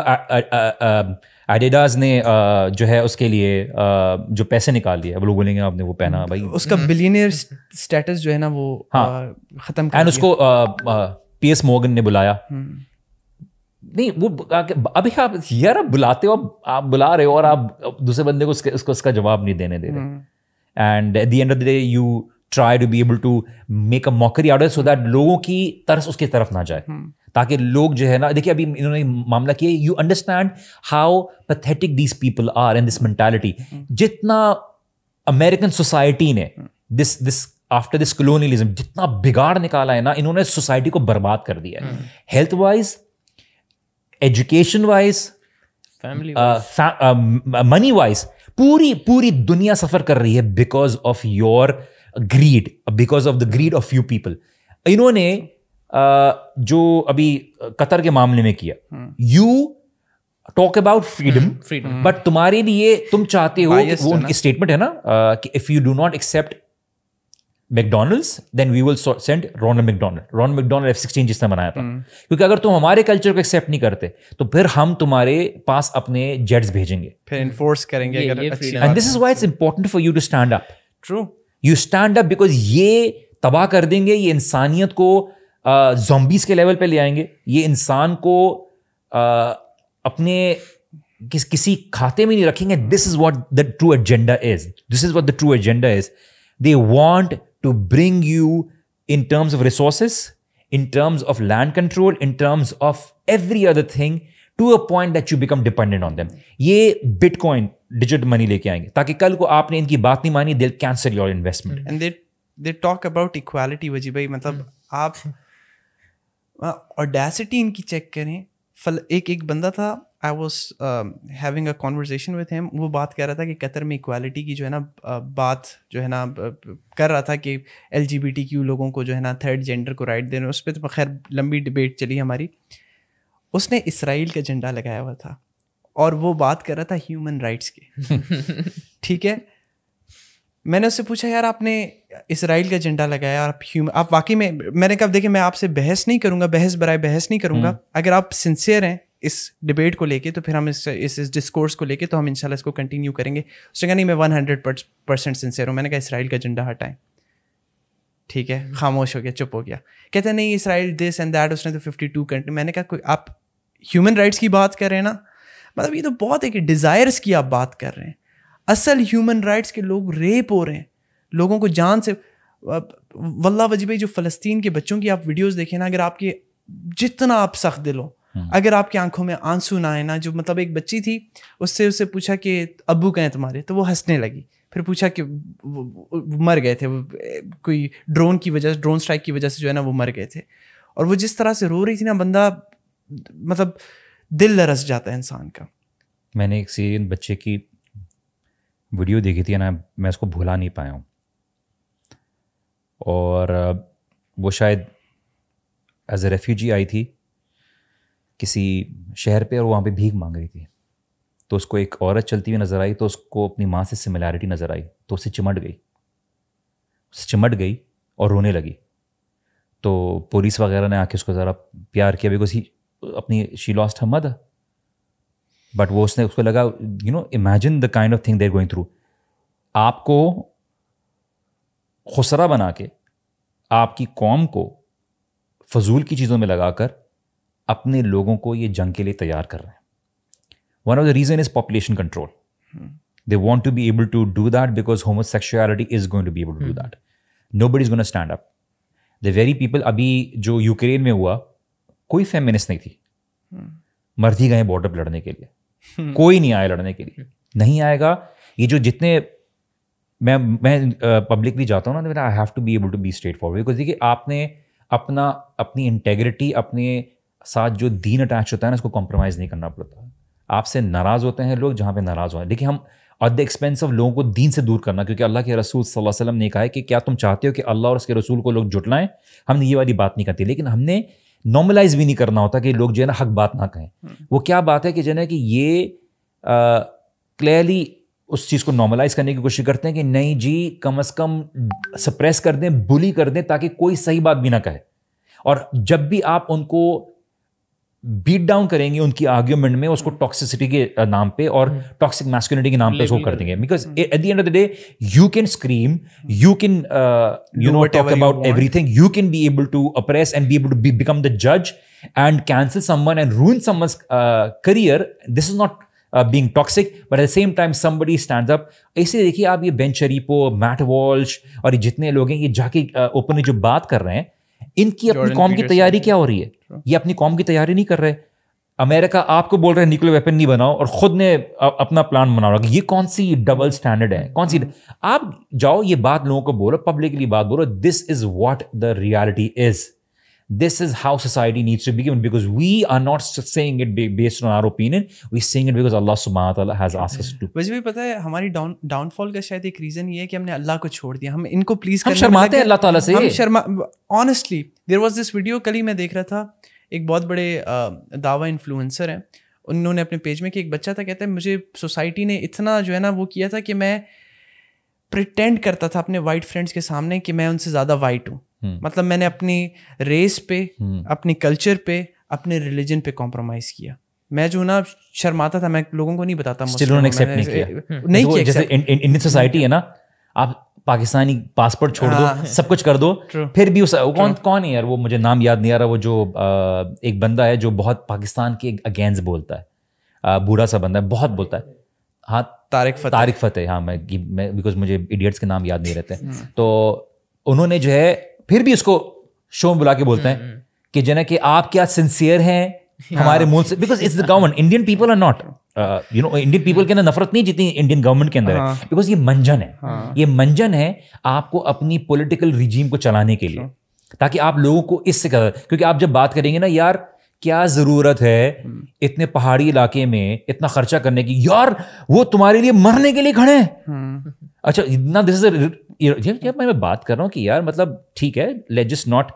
ایڈیڈاز نے جو ہے اس کے لیے جو پیسے نکال دیے, اب لوگ بولیں گے آپ نے وہ پہنا بھائی, اس کا بلینئر اسٹیٹس جو ہے نا وہ ختم کر دیا. اس کو پی ایس مورگن نے بلایا, नहीं वो अभी आप यार आप बुलाते हो, आप बुला रहे हो और आप दूसरे बंदे को उसका जवाब नहीं देने दे रहे, and at the end of the day you try to be able to make a mockery out of, so that लोगों की तरस उसकी तरफ ना जाए, ताकि लोग जो है ना, देखिए अभी इन्होंने मामला किया, you understand how pathetic these people are and this mentality. जितना अमेरिकन सोसाइटी ने दिस आफ्टर दिस कॉलोनियलिज्म जितना बिगाड़ निकाला है ना, इन्होंने सोसाइटी को बर्बाद कर दिया है, health wise, education wise, family money wise. पूरी दुनिया सफर कर रही है because of your greed, because of the greed of few people. इन्होंने जो अभी कतर के मामले में किया, you talk about freedom, but तुम्हारे लिए तुम चाहते हो, वो उनकी स्टेटमेंट है ना कि if you do not accept McDonald's then we will send Ronald McDonald F-16 जिसने बनाया था, क्योंकि अगर तुम हमारे कल्चर को एक्सेप्ट नहीं करते तो फिर हम तुम्हारे पास अपने जेट्स भेजेंगे, फिर इन्फोर्स करेंगे. And this is why it's important for you to stand up. True, you stand up because ये तबाह कर देंगे, ये इंसानियत को ज़ॉम्बीज के लेवल पे ले आएंगे, ये इंसान को अपने किसी खाते में नहीं रखेंगे. This is what the true agenda is. This is what the true agenda is. They want to bring you in terms of resources, in terms of land control, in terms of every other thing, to a point that you become dependent on them. ये Bitcoin, digital money लेके आएंगे, ताकि कल को आपने इनकी बात नहीं मानी, they'll cancel your investment. And they talk about equality. वजी भाई, मतलब आप ऑडेसिटी इनकी चेक करें. एक बंदा था, I was having a conversation with him, वो बात कर रहा था कि कतर में इक्वालिटी की जो है ना बात जो है ना कर रहा था कि LGBTQ लोगों को जो है ना थर्ड जेंडर को राइट देने, उस पर तो खैर लंबी डिबेट चली हमारी. उसने इसराइल का झंडा लगाया हुआ था और वो बात कर रहा था ह्यूमन राइट्स की. ठीक है, मैंने उससे पूछा यार आपने इसराइल का झंडा लगाया और आप वाकई में, मैंने कहा देखिए मैं आपसे बहस नहीं करूंगा, बहस बराए बहस नहीं करूंगा, अगर आप सिंसियर हैं इस डिबेट को लेके तो फिर हम इस डिस्कोर्स को लेके तो हम इंशाल्लाह इसको कंटिन्यू करेंगे. उसने कहा नहीं मैं 100% सिंसियर हूँ. मैंने कहा इसराइल का झंडा हटाएं. ठीक है, खामोश हो गया, चुप हो गया. कहते नहीं इसराइल दिस एंड दैट, उसने तो 52 कंट्री. मैंने कहा कोई आप ह्यूमन राइट्स की बात कर रहे हैं ना, मतलब ये तो बहुत एक डिज़ायर्स की आप बात कर रहे हैं. असल ह्यूमन राइट्स के लोग रेप हो रहे हैं, लोगों को जान से. वल्लाह वजी भाई, जो फ़लस्तीन के बच्चों की आप वीडियोस देखें ना, अगर आपके जितना आप सख्त दिल हो, अगर आपकी आंखों में आंसू ना आए ना, जो मतलब एक बच्ची थी, उससे पूछा कि अब्बू कहें तुम्हारे, तो वो हंसने लगी. फिर पूछा कि वो मर गए थे, कोई ड्रोन स्ट्राइक की वजह से जो है ना वो मर गए थे. और वो जिस तरह से रो रही थी ना, बंदा मतलब दिल लरस जाता है इंसान का. मैंने एक सीरियन बच्चे की वीडियो देखी थी ना, मैं उसको भुला नहीं पाया हूँ. और वो शायद एज ए रेफ्यूजी आई थी किसी शहर पे और वहाँ पे भीख मांग रही थी. तो उसको एक औरत चलती हुई नज़र आई, तो उसको अपनी माँ से सिमिलैरिटी नज़र आई, तो उससे चिमट गई और रोने लगी. तो पुलिस वगैरह ने आके उसको ज़रा प्यार किया, बिकॉज ही अपनी she lost her mother. But वो उसको लगा, imagine the kind of thing they are going through. आपको खुसरा बना के आपकी कौम को फजूल की चीज़ों में लगाकर अपने लोगों को ये जंग के लिए तैयार कर रहे हैं. One of the reason is population control. They want to be able to do that because homosexuality is going to be able to do that. Nobody is going to stand up. The very people, अभी जो Ukraine में हुआ, कोई feminist नहीं थी, मर्द ही गए border पर लड़ने के लिए. कोई नहीं आया लड़ने के लिए, नहीं आएगा. ये जो जितने मैं पब्लिकली जाता हूँ ना, I have to be able to be straightforward. Because देखिए आपने अपनी इंटेग्रिटी, अपने साथ जो दीन अटैच होता है ना, उसको कॉम्प्रोमाइज़ नहीं करना पड़ता. आपसे नाराज़ होते हैं लोग जहाँ पे नाराज़ हो. देखिए हम एट द एक्सपेंस ऑफ लोगों को दीन से दूर करना, क्योंकि अल्लाह के रसूल सल्लल्लाहु अलैहि वसल्लम ने कहा है कि क्या तुम चाहते हो कि अल्लाह और उसके रसूल को लोग जुटलाएं. हमने ये वाली बात नहीं करती, लेकिन हमने नॉर्मलाइज भी नहीं करना होता कि लोग जो है ना हक बात ना कहें. वो क्या बात है कि जो है कि ये क्लियरली उस चीज़ को नॉर्मलाइज करने की कोशिश करते हैं कि नहीं जी, कम से कम सप्रेस कर दें, बुली कर दें, ताकि कोई सही बात भी ना कहे. और जब भी आप उनको बीट डाउन करेंगे उनकी आर्ग्यूमेंट में, उसको टॉक्सिसिटी के नाम पे और टॉक्सिक मैस्कुलिनिटी के नाम पे उसको कर देंगे. Because at the end of the day you can scream, you can talk about everything, you can be able to oppress and be able to become the जज, and cancel someone and ruin someone's career, this is not being toxic, but at the same time somebody stands up. ऐसे देखिए आप ये Ben शरीफो, mat Walsh और ये जितने लोग हैं, ये जाके ओपनली जो बात कर रहे हैं, इनकी अपनी कौम की तैयारी क्या हो रही है? ये अपनी कौम की तैयारी नहीं कर रहे. अमेरिका आपको बोल रहा है न्यूक्लियर वेपन नहीं बनाओ और खुद ने अपना प्लान बना रहा है. ये कौन सी डबल स्टैंडर्ड है? कौन सी? आप जाओ ये बात लोगों को बोलो, पब्लिकली बात बोलो, this is what the reality is. This is how society needs to be given, because we are not saying it based on our opinion. We're saying it because Allah subhanahu wa ta'ala has asked us to. वैसे भी पता है हमारी downfall का शायद एक reason ये है कि हमने अल्लाह को छोड़ दिया. हम इनको प्लीज़ हम शर्माते हैं अल्लाह ताला से. Honestly there was this video, कल ही मैं देख रहा था, एक बहुत बड़े दावा इन्फ्लुएंसर हैं, उन्होंने अपने पेज में कि एक बच्चा था, कहता है मुझे सोसाइटी ने इतना जो है ना वो किया था कि मैं प्रिटेंड करता था अपने वाइट फ्रेंड्स के सामने कि मैं उनसे ज़्यादा वाइट हूँ. मतलब मैंने अपनी रेस पे, अपनी कल्चर पे, अपने रिलीजन पे कॉम्प्रोमाइज़ किया. मैं जो ना शर्माता था, मैं लोगों को नहीं बताता. नहीं किया. जैसे इंडियन सोसाइटी है ना, आप पाकिस्तानी पासपोर्ट छोड़ दो, सब कुछ कर दो, फिर भी उस कौन है यार, वो मुझे नाम याद नहीं आ रहा, वो जो एक बंदा है जो बहुत पाकिस्तान के अगेंस्ट बोलता है, बूढ़ा सा बंदा है, बहुत बोलता है. हाँ, तारिक फतेह. हाँ, मैं बिकॉज मुझे इडियट्स के नाम याद नहीं रहते. तो उन्होंने जो है फिर भी उसको शो में बुला के बोलते हैं कि जना कि आप क्या सिंसियर हैं हमारे मुंह से, because it's the government. Indian people are not, Indian people के अंदर नफरत नहीं जितनी इंडियन गवर्नमेंट के अंदर है, बिकॉज ये मंजन है. ये मंजन है आपको अपनी पॉलिटिकल रिजीम को चलाने के लिए, ताकि आप लोगों को इससे क्योंकि आप जब बात करेंगे ना, यार क्या जरूरत है इतने पहाड़ी इलाके में इतना खर्चा करने की, यार वो तुम्हारे लिए मरने के लिए खड़े हैं. अच्छा, इतना दिस इज मैं बात कर रहा हूँ कि यार मतलब ठीक है, let's just not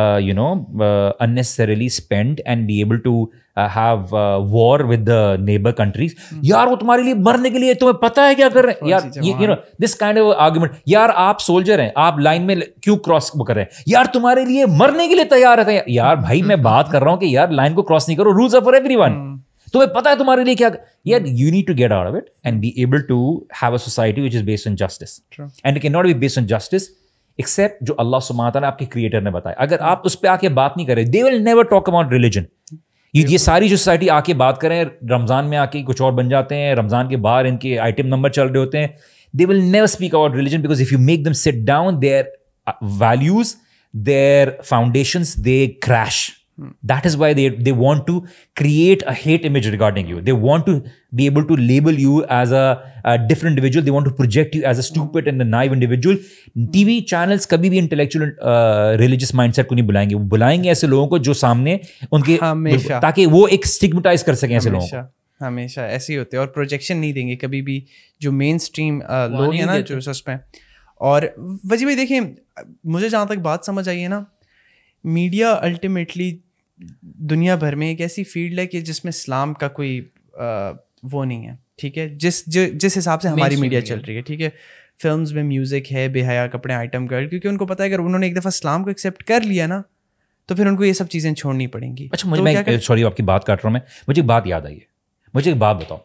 unnecessarily spend and be able to have war with the neighbor countries. यार वो तुम्हारे लिए मरने के लिए, तुम्हें पता है क्या कर रहे हैं यार, you know this kind of argument. यार आप सोल्जर हैं, आप लाइन में क्यों क्रॉस कर रहे हैं? यार तुम्हारे लिए मरने के लिए तैयार है. यार भाई मैं बात कर रहा हूँ कि यार लाइन को क्रॉस नहीं करो, रूल्स आर फॉर एवरीवन. तुम्हें पता है तुम्हारे लिए क्या यार. You need to get out of it and be able to have a society which is based on justice. And it cannot be based on justice except जो अल्लाह सुब्हानहू व तआला आपके क्रिएटर ने बताया. अगर आप उस पर आके बात नहीं करें, they will never talk about religion. ये सारी जो सोसाइटी आके बात करें, रमजान में आके कुछ और बन जाते हैं, रमजान के बाहर इनके आइटम नंबर चल रहे होते हैं. They will never speak about religion because if you make them sit down, their values, their foundations, they crash. That is why they want to create a hate image regarding you. They want to be able to label you as a different individual. They want to project you as a stupid and a naive individual. TV channels कभी भी intellectual religious mindset को नहीं बुलाएंगे. वो बुलाएंगे ऐसे लोगों को जो सामने उनके, ताकि वो एक stigmatize कर सकें ऐसे लोगों को. हमेशा ऐसे ही होते हैं, और प्रोजेक्शन नहीं देंगे कभी भी जो मेन स्ट्रीम लोग हैं ना, जो सच में. और वजह भाई देखें, मुझे जहाँ तक बात समझ आई है ना, मीडिया अल्टीमेटली दुनिया भर में एक ऐसी फील्ड है कि जिसमें इस्लाम का कोई वो नहीं है. ठीक है, जिस हिसाब से हमारी मीडिया चल रही है. ठीक है, फिल्म्स में म्यूज़िक है, बेहया कपड़े, आइटम गर्ल, क्योंकि उनको पता है अगर उन्होंने एक दफ़ा इस्लाम को एक्सेप्ट कर लिया ना, तो फिर उनको ये सब चीज़ें छोड़नी पड़ेंगी. अच्छा, मैं सॉरी आपकी बात काट रहा हूँ, मुझे एक बात याद आई है. मुझे एक बात बताओ,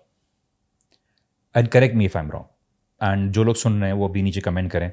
and correct me if I am wrong, and जो लोग सुन रहे हैं वो भी नीचे कमेंट करें.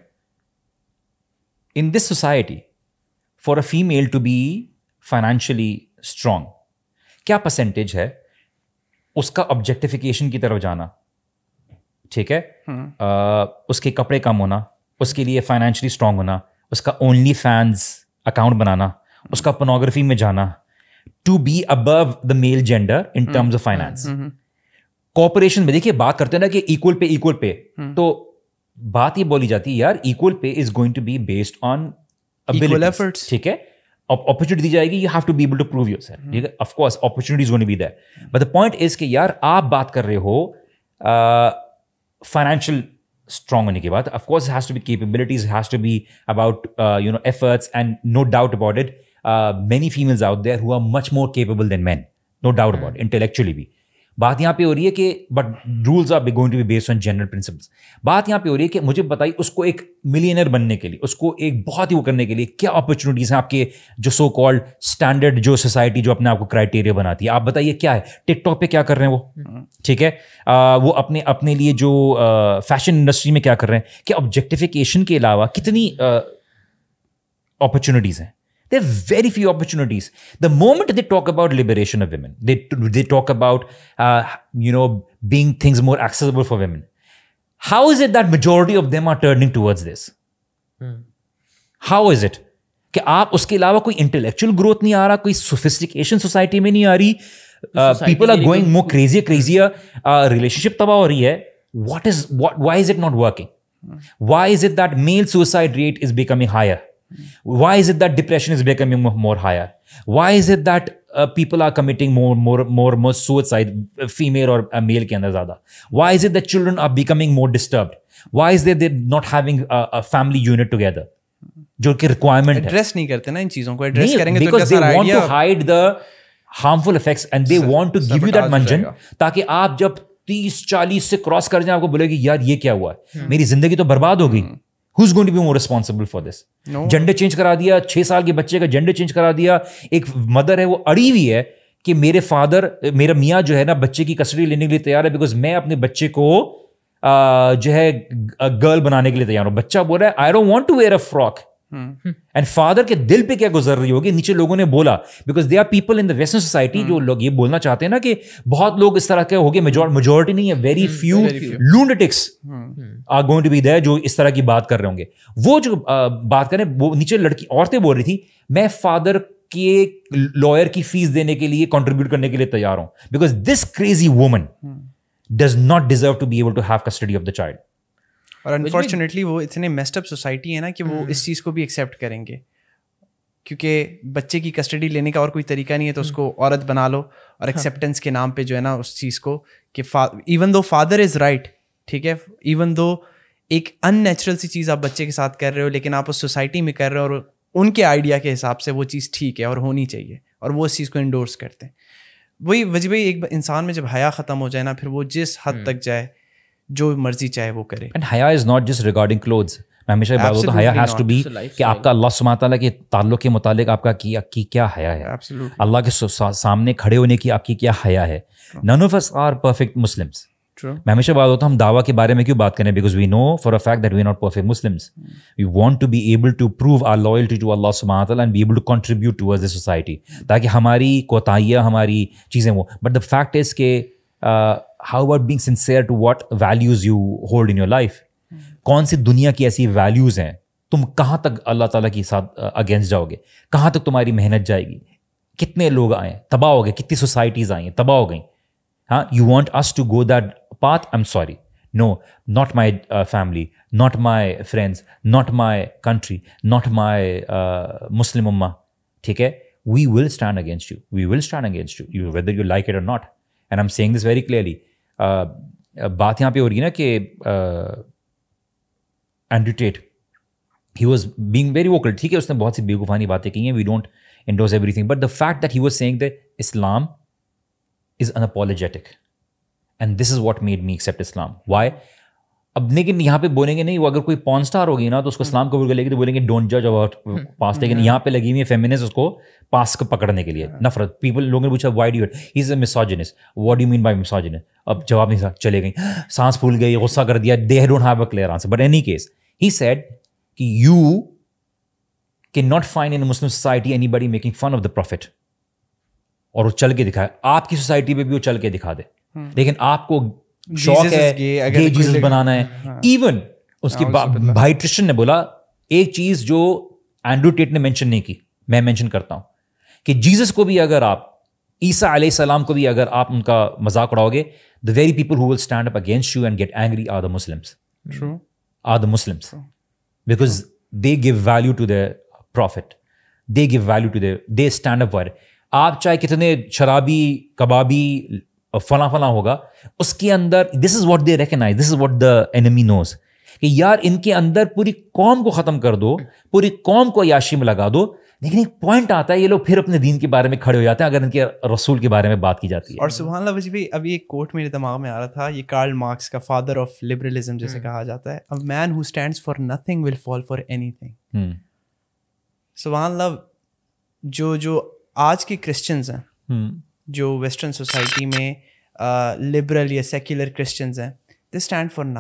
In this society for a female to be financially strong, क्या परसेंटेज है उसका ऑब्जेक्टिफिकेशन की तरफ जाना? ठीक है, उसके कपड़े कम होना, उसके लिए फाइनेंशियली स्ट्रांग होना, उसका ओनली फैंस अकाउंट बनाना, उसका पोर्नोग्राफी में जाना, to be above the male gender in terms of finance. Corporation में देखिए बात करते हैं ना कि इक्वल पे, तो बात ये बोली जाती है यार equal pay is going to be based on efforts. ठीक है, अपॉर्चुनिटी दी जाएगी, you have to be able to prove yourself. ठीक है, of course opportunity is going to be there, but the point is कि यार आप बात कर रहे हो फाइनेंशियल स्ट्रांग होने के बाद, of course has to be capabilities, has to be about efforts, and no doubt about it, many females out there who are much more capable than men, no doubt about it, intellectually भी. बात यहाँ पे हो रही है कि but rules are going to be based on general principles. बात यहाँ पे हो रही है कि मुझे बताइए उसको एक मिलियनर बनने के लिए, उसको एक बहुत ही वो करने के लिए क्या अपॉर्चुनिटीज हैं आपके जो सो कॉल्ड स्टैंडर्ड जो सोसाइटी जो अपने आप को क्राइटेरिया बनाती है? आप बताइए क्या है. टिकटॉक पे क्या कर रहे हैं वो? ठीक है, वो अपने लिए जो फैशन इंडस्ट्री में क्या कर रहे हैं, कि ऑब्जेक्टिफिकेशन के अलावा कितनी अपॉर्चुनिटीज हैं. There are very few opportunities. The moment they talk about liberation of women, they talk about, being things more accessible for women. How is it that majority of them are turning towards this? How is it? کہ آپ اس کے علاوہ کوئی intellectual growth نہیں آ رہا, کوئی sophistication society میں نہیں آ رہی, people are going more crazier, relationship تباہ ہو رہی ہے. Why is it not working? Why is it that male suicide rate is becoming higher? Why is it that depression is becoming more higher? Why is it that people are committing more suicide, female or male کے اندر زیادہ? Why is it that children are becoming more disturbed? Why is it they're not having a family unit together? جو کہ requirement ہے, address نہیں کرتے نا ان چیزوں کو. ایڈریس کریں گے تو because they want to hide the harmful effects and they want to give you that منجن, تاکہ آپ جب 30-40 سے کراس کر جائیں آپ کو بولے کہ یار یہ کیا ہوا ہے, میری زندگی تو برباد ہو گئی. Who's going to be more responsible for this? Gender change کرا دیا, 6 سال کے بچے کا جینڈر چینج کرا دیا. ایک مدر ہے وہ اڑی ہوئی ہے کہ میرا میاں جو ہے نا بچے کی کسٹڈی لینے کے لیے تیار ہے, بیکاز میں اپنے بچے کو جو ہے گرل بنانے کے لیے تیار ہوں. بچہ بول رہا ہے I don't want to wear a frock. And father کے دل پہ کیا گزر رہی ہوگی, نیچے لوگوں نے بولا, because they are people in the western society جو لوگ یہ بولنا چاہتے ہیں نا کہ بہت لوگ اس طرح کے ہو گئے, میجورٹی نہیں ہے, very few lunatics are going to be there جو اس طرح کی بات کر رہے ہوں گے. وہ جو بات کریں وہ نیچے عورتیں بول رہی تھی میں فادر کے لائر کی فیس دینے کے لیے کنٹریبیوٹ کرنے کے لیے تیار ہوں, because this crazy woman does not deserve to be able to have custody of the child. اور انفارچونیٹلی وہ اتنے میسڈ اپ سوسائٹی ہے نا کہ وہ اس چیز کو بھی ایکسیپٹ کریں گے, کیونکہ بچے کی کسٹڈی لینے کا اور کوئی طریقہ نہیں ہے تو اس کو عورت بنا لو, اور ایکسیپٹنس کے نام پہ جو ہے نا اس چیز کو کہ even though father is right, ٹھیک ہے, ایون دو ایک ان نیچرل سی چیز آپ بچے کے ساتھ کر رہے ہو, لیکن آپ اس سوسائٹی میں کر رہے ہو اور ان کے آئیڈیا کے حساب سے وہ چیز ٹھیک ہے اور ہونی چاہیے, اور وہ اس چیز کو انڈورس کرتے ہیں. وہی وجہ بھائی ایک انسان میں جب حیا ختم ہو جائے نا, پھر وہ جس حد تک جائے جو مرضی چاہے وہ کرے. اینڈ حیا is not just regarding clothes. میں ہمیشہ بات ہوتا ہوں حیا ہیز ٹو بی کہ آپ کا اللہ سبحانہ تعالیٰ کے تعلق کے متعلق آپ کا کیا حیا ہے, اللہ کے سامنے کھڑے ہونے کی آپ کی کیا حیا ہے. None of us are perfect Muslims. میں ہمیشہ بات ہوتا ہوں ہم دعویٰ کے بارے میں کیوں بات کریں, because we know for a fact that we are not perfect Muslims. We want to be able to prove our loyalty to اللہ سبحانہ تعالیٰ and be able to contribute towards the society, تاکہ ہماری کوتاہیاں ہماری چیزیں وہ. بٹ دا فیکٹ از کہ how about being sincere to what values you hold in your life? کون سی دنیا کی ایسی ویلیوز ہیں, تم کہاں تک اللہ تعالیٰ کے ساتھ اگینسٹ جاؤ گے, کہاں تک تمہاری محنت جائے گی, کتنے لوگ آئے تباہ ہو گئے, کتنی سوسائٹیز آئی ہیں تباہ ہو گئیں. ہاں, you want us to go that path? I'm sorry, no, not my family, not my friends, not my country, not my Muslim ummah. ٹھیک ہے, we will stand against you, we will stand against you whether you like it or not. And I'm saying this very clearly. بات یہاں پہ ہو رہی ہے نا کہ Andrew Tate he was being very vocal. ٹھیک ہے, اس نے بہت سی بیوقوفانی باتیں کی ہیں, we don't endorse everything, but the fact that he was saying that Islam is unapologetic and this is what made me accept Islam. Why? اب لیکن یہاں پہ بولیں گے نہیں, وہ اگر کوئی پورن اسٹار ہوگی نا تو اس کو اسلام قبول کر لے گی تو بولیں گے ڈونٹ جج اباؤٹ پاسٹ. لیکن یہاں پہ لگی ہوئی ہے فیمنسٹ اس کو پاس کو پکڑنے کے لیے نفرت. پیپل لوگوں نے پوچھا why do it, he is a misogynist. What do you mean by misogynist? اب جواب نہیں تھا, چلے گئی, سانس پھول گئی, غصہ کر دیا, they don't have a clear answer. But any case he said کہ you can not find in Muslim society anybody making fun of the prophet. اور وہ چل کے دکھائے, آپ کی سوسائٹی پہ بھی وہ چل کے دکھا دے, لیکن آپ کو شوق ہے گے جیسس بنانا ہے. ایون اس کی بھائی ٹرسٹن نے بولا ایک چیز جو اینڈریو ٹیٹ نے مینشن نہیں کی, میں مینشن کرتا ہوں کہ جیسس کو بھی اگر آپ, عیسیٰ علیہ السلام کو بھی اگر آپ ان کا مذاق اڑاؤ گے, the very people who will stand up against you and get angry are the Muslims. True. Are the Muslims. Because they give value to their prophet. They give value to they stand up for it. آپ چاہے کتنے شرابی کبابی فلاں ہوگا, اس کے اندر this is what they recognize, this is what the enemy knows, کہ یار ان کے اندر پوری قوم کو ختم کر دو, پوری قوم کو عیاشی میں لگا دو, لیکن ایک پوائنٹ آتا ہے یہ لوگ پھر اپنے دین کے بارے میں کھڑے ہو جاتے ہیں اگر ان کے رسول کے بارے میں بات کی جاتی ہے. اور سبحان اللہ وجی بھائی, ابھی ایک کوٹ میرے دماغ میں آ رہا تھا, یہ کارل مارکس کا, فادر آف لبرلزم جیسے کہا جاتا ہے, a man who stands for nothing will fall for anything. سبحان اللہ, جو آج کے کرسچنز ہیں, جو ویسٹرن سوسائٹی میں لبرل یا سیکولر کرسچنز ہیں, they stand for nothing.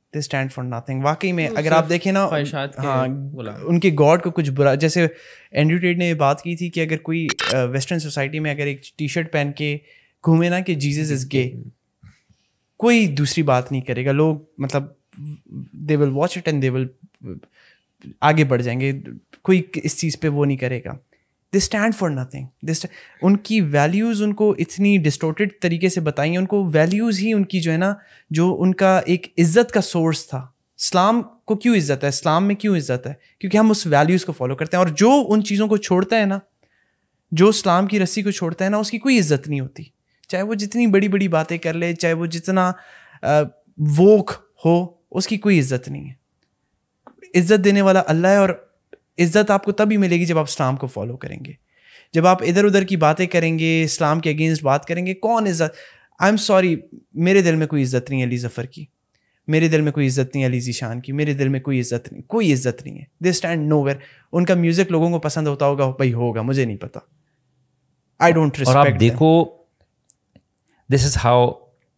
They stand for nothing. واقعی میں اگر آپ دیکھیں نا, ہاں ان کے گاڈ کو کچھ برا, جیسے اینڈریو ٹیٹ نے یہ بات کی تھی کہ اگر کوئی ویسٹرن سوسائٹی میں اگر ایک ٹی شرٹ پہن کے گھومے نا کہ جیزس از گے, کوئی دوسری بات نہیں کرے گا. لوگ مطلب they will watch it and they will آگے بڑھ جائیں گے. کوئی اس چیز پہ وہ نہیں کرے گا. They stand for nothing. ان کی ویلیوز ان کو اتنی ڈسٹورٹیڈ طریقے سے بتائیں. ان کو ویلیوز ہی ان کی جو ہے نا, جو ان کا ایک عزت کا سورس تھا. اسلام کو کیوں عزت ہے, اسلام میں کیوں عزت ہے, کیونکہ ہم اس ویلیوز کو فالو کرتے ہیں. اور جو ان چیزوں کو چھوڑتا ہے نا, جو اسلام کی رسی کو چھوڑتا ہے نا, اس کی کوئی عزت نہیں ہوتی. چاہے وہ جتنی بڑی بڑی باتیں کر لے, چاہے وہ جتنا ووک ہو, اس کی کوئی عزت نہیں ہے. عزت دینے والا اللہ ہے, اور عزت آپ کو تبھی ملے گی جب آپ اسلام کو فالو کریں گے. جب آپ ادھر ادھر کی باتیں کریں گے, اسلام کے اگینسٹ بات کریں گے, کون عزت. آئی ایم سوری, میرے دل میں کوئی عزت نہیں ہے علی ظفر کی, میرے دل میں کوئی عزت نہیں ہے علی ذیشان کی, میرے دل میں کوئی عزت نہیں, کوئی عزت نہیں ہے. They stand know where. ان کا میوزک لوگوں کو پسند ہوتا ہوگا بھائی, ہوگا, مجھے نہیں پتا. I don't respect. اور آپ دیکھو, this is how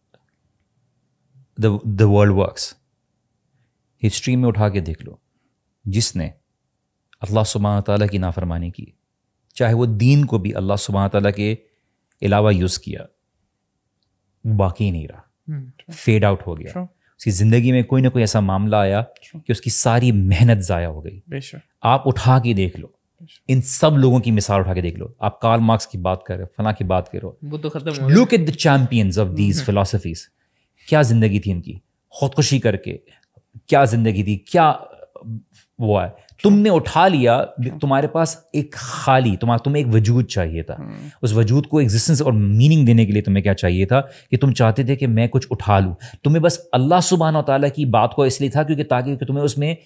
the world works. History میں اٹھا کے دیکھ لو, جس نے اللہ سبحانہ تعالیٰ کی نافرمانی کی, چاہے وہ دین کو بھی اللہ سبحانہ تعالیٰ کے علاوہ یوز کیا, باقی نہیں رہا, فیڈ آؤٹ ہو گیا. اس کی زندگی میں کوئی نہ کوئی ایسا معاملہ آیا کہ اس کی ساری محنت ضائع ہو گئی. آپ اٹھا کے دیکھ لو, ان سب لوگوں کی مثال اٹھا کے دیکھ لو. آپ کارل مارکس کی بات کرو, فلاں کی بات کرو, وہ تو ختم ہو. Look at the champions of these philosophies. کیا زندگی تھی ان کی, خودکشی کر کے, کیا زندگی تھی, کیا وہ ہے. تم نے اٹھا لیا, تمہارے پاس ایک خالی, تمہیں ایک وجود چاہیے تھا. اس وجود کو ایگزسٹنس اور میننگ دینے کے لیے تمہیں کیا چاہیے تھا, کہ تم چاہتے تھے کہ میں کچھ اٹھا لوں. تمہیں بس اللہ سبحانہ و تعالیٰ کی بات کو اس لیے تھا کیونکہ تاکہ تمہیں اس میں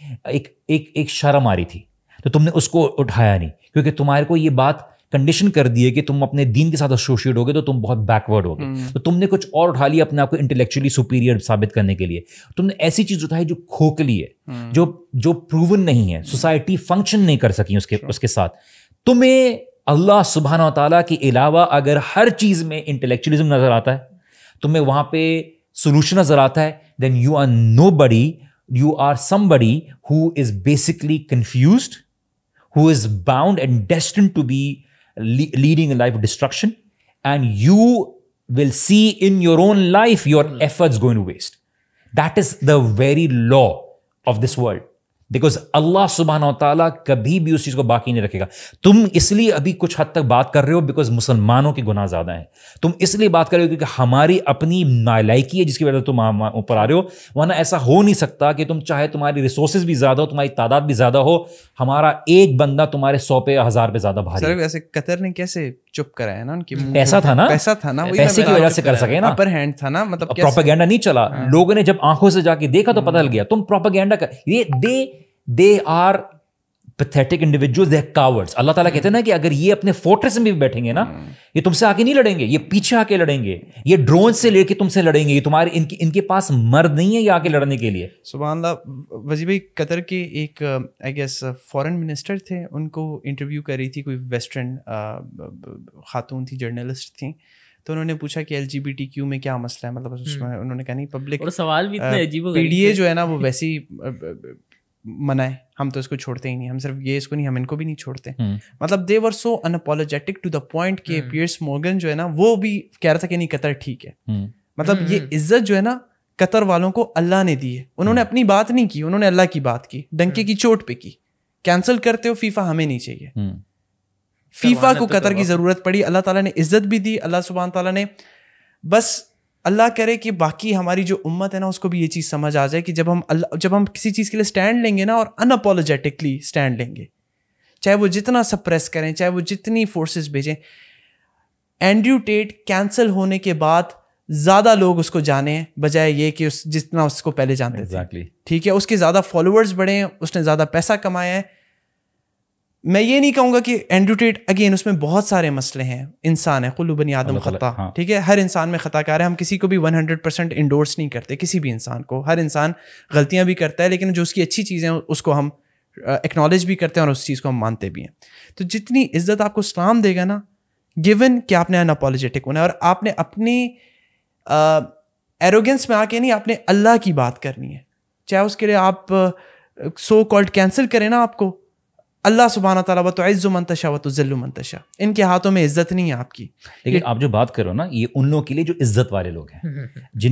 ایک شرم آ رہی تھی, تو تم نے اس کو اٹھایا نہیں, کیونکہ تمہارے کو یہ بات کنڈیشن کر دی ہے کہ تم اپنے دین کے ساتھ ایسوشیٹ ہو گے تو تم بہت بیکورڈ ہو گے. تو تم نے کچھ اور اٹھا لیا اپنے آپ کو انٹلیکچولی سپیریئر ثابت کرنے کے لیے. تم نے ایسی چیز اٹھائی جو کھوکھلی ہے, جو پروون نہیں ہے, سوسائٹی فنکشن نہیں کر سکی اس کے ساتھ. تمہیں اللہ سبحانہ و تعالیٰ کے علاوہ اگر ہر چیز میں انٹلیکچولیزم نظر آتا ہے, تمہیں وہاں پہ سولوشن نظر آتا ہے, then you are nobody, you are somebody who is basically confused, who is bound and destined to be leading a life of destruction, and you will see in your own life your efforts going to waste. That is the very law of this world. Because اللہ سبحانہ و تعالیٰ کبھی بھی اس چیز کو باقی نہیں رکھے گا. تم اس لیے ابھی کچھ حد تک بات کر رہے ہو بیکاز مسلمانوں کے گناہ زیادہ ہیں. تم اس لیے بات کر رہے ہو کیونکہ ہماری اپنی نالائکی ہے جس کی وجہ سے تم اوپر آ رہے ہو, ورنہ ایسا ہو نہیں سکتا کہ تم چاہے تمہاری ریسورسز بھی زیادہ ہو, تمہاری تعداد بھی زیادہ ہو, ہمارا ایک بندہ تمہارے 100 پہ 1000 پہ زیادہ بھاری. سر ویسے قطر نے کیسے چپ کرایا نا, ان کی پیسہ تھا نا, پیسے کی وجہ سے کر سکے نا, اپر ہینڈ تھا نا, مطلب پروپیگینڈا نہیں چلا. لوگوں نے جب آنکھوں سے جا کے دیکھا تو پتہ لگ گیا تم پروپیگینڈا کر. They are pathetic individuals, they are cowards. اللہ تعالیٰ کہتے ہیں نا کہ اگر یہ اپنے فورٹریس میں بھی بیٹھیں گے نا, یہ تم سے آ کے نہیں لڑیں گے, یہ پیچھے آ کے لڑیں گے, یہ ڈرون سے لے کے تم سے لڑیں گے. یہ تمہارے ان کے پاس مرد نہیں ہے یہ آ کے لڑنے کے لیے. سبحان اللہ. وزیر بھائی, قطر کے ایک آئی گیس فارن منسٹر تھے, ان کو انٹرویو کر رہی تھی کوئی ویسٹرن خاتون تھی, جرنلسٹ تھیں, تو انہوں نے پوچھا کہ LGBTQ میں کیا مسئلہ ہے, مطلب اس میں انہوں نے کہا نہیں پبلک سوال بھی اتنے عجیب, PDA جو ہے نا وہ ویسی منع ہے, ہم تو اس کو چھوڑتے ہی نہیں, ہم صرف یہ اس کو نہیں, ہم ان کو بھی نہیں چھوڑتے. مطلب they were so unapologetic to the point کہ پیئرس مورگن جو ہے نا وہ بھی کہہ رہا تھا کہ نہیں قطر ٹھیک ہے. مطلب یہ عزت جو ہے نا قطر والوں کو اللہ نے دی ہے. انہوں نے اپنی بات نہیں کی, انہوں نے اللہ کی بات کی, ڈنکے کی چوٹ پہ کی. کینسل کرتے ہو فیفا, ہمیں نہیں چاہیے. فیفا کو قطر کی ضرورت پڑی, اللہ تعالیٰ نے عزت بھی دی. اللہ سبحانہ تعالیٰ نے, بس اللہ کرے کہ باقی ہماری جو امت ہے نا اس کو بھی یہ چیز سمجھ آ جائے کہ جب ہم کسی چیز کے لیے اسٹینڈ لیں گے نا, اور انپولوجیٹکلی اسٹینڈ لیں گے, چاہے وہ جتنا سپریس کریں, چاہے وہ جتنی فورسز بھیجیں. اینڈریو ٹیٹ کینسل ہونے کے بعد زیادہ لوگ اس کو جانے بجائے یہ کہ جتنا اس کو پہلے جانتے تھے. ٹھیک ہے, اس کے زیادہ فالوورز بڑھے ہیں, اس نے زیادہ پیسہ کمایا ہے. میں یہ نہیں کہوں گا کہ اینڈریو ٹیٹ, اگین اس میں بہت سارے مسئلے ہیں, انسان ہے, کل بنی آدم خطا. ٹھیک ہے, ہر انسان میں خطا کار ہے, ہم کسی کو بھی 100% انڈورس نہیں کرتے, کسی بھی انسان کو. ہر انسان غلطیاں بھی کرتا ہے, لیکن جو اس کی اچھی چیزیں ہیں اس کو ہم ایکنالج بھی کرتے ہیں اور اس چیز کو ہم مانتے بھی ہیں. تو جتنی عزت آپ کو اسلام دے گا نا, گیون کہ آپ نے انپولوجیٹک ہونا ہے, اور آپ نے اپنی ایروگنس میں آ کے نہیں, آپ نے اللہ کی بات کرنی ہے. چاہے اس کے لیے آپ سو کالڈ کینسل کریں نا آپ کو. اللہ سبحانہ تعالیٰ وتعز من تشاء وتذل من تشاء, ان کے ہاتھوں میں عزت نہیں ہے آپ کی. لیکن آپ جو بات کرو نا, یہ ان لوگوں کے لیے جو عزت والے لوگ ہیں,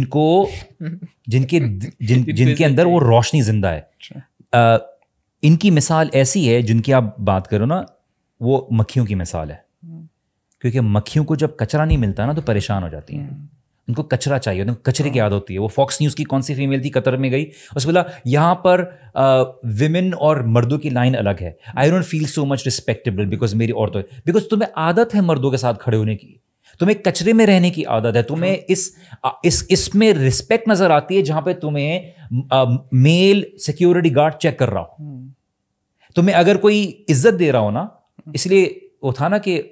جن کے اندر وہ روشنی زندہ ہے. ان کی مثال ایسی ہے, جن کی آپ بات کرو نا, وہ مکھیوں کی مثال ہے. کیونکہ مکھیوں کو جب کچرا نہیں ملتا نا تو پریشان ہو جاتی ہیں. ان کو کچرا چاہیے, ان کو کچرے کی عادت ہوتی ہے. وہ فاکس نیوز کی کون سی فیمیل تھی, قطر میں گئی, اس بولا یہاں پر ویمن اور مردوں کی لائن الگ ہے. I don't feel so much respectable because میری عورتوں, بیکاز تمہیں عادت ہے مردوں کے ساتھ کھڑے ہونے کی, تمہیں کچرے میں رہنے کی عادت ہے, تمہیں اس میں رسپیکٹ نظر آتی ہے جہاں پہ تمہیں میل سیکیورٹی گارڈ چیک کر رہا ہو. تمہیں اگر کوئی عزت دے رہا ہو نا, اس لیے وہ تھا نا کہ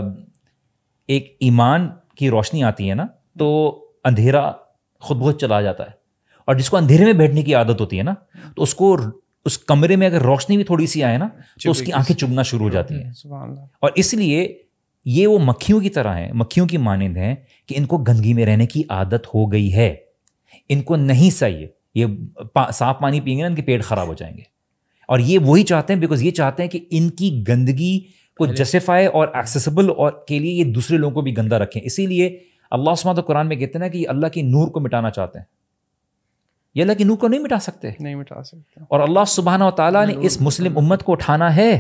ایک ایمان کی روشنی آتی ہے نا تو اندھیرا خود بہت چلا جاتا ہے. اور جس کو اندھیرے میں بیٹھنے کی عادت ہوتی ہے نا, تو اس کو اس کمرے میں اگر روشنی بھی تھوڑی سی آئے نا تو اس کی آنکھیں چبھنا شروع ہو جاتی ہیں. اور اس لیے یہ وہ مکھیوں کی طرح ہیں, مکھیوں کی مانند ہیں کہ ان کو گندگی میں رہنے کی عادت ہو گئی ہے. ان کو نہیں چاہیے, یہ صاف پانی پئیں گے نا ان کے پیٹ خراب ہو جائیں گے. اور یہ وہی چاہتے ہیں, بیکاز یہ چاہتے ہیں کہ ان کی گندگی کو جسٹیفائی اور ایکسیسیبل اور کے لیے یہ دوسرے لوگوں کو بھی گندا رکھیں. اسی لیے اللہ سبحانہ وتعالیٰ قرآن میں کہتے ہیں نا کہ یہ اللہ کی نور کو مٹانا چاہتے ہیں. یہ اللہ کی نور کو نہیں مٹا سکتے, نہیں مٹا سکتے. اور اللہ سبحانہ وتعالیٰ نے اس مسلم امت کو اٹھانا ہے.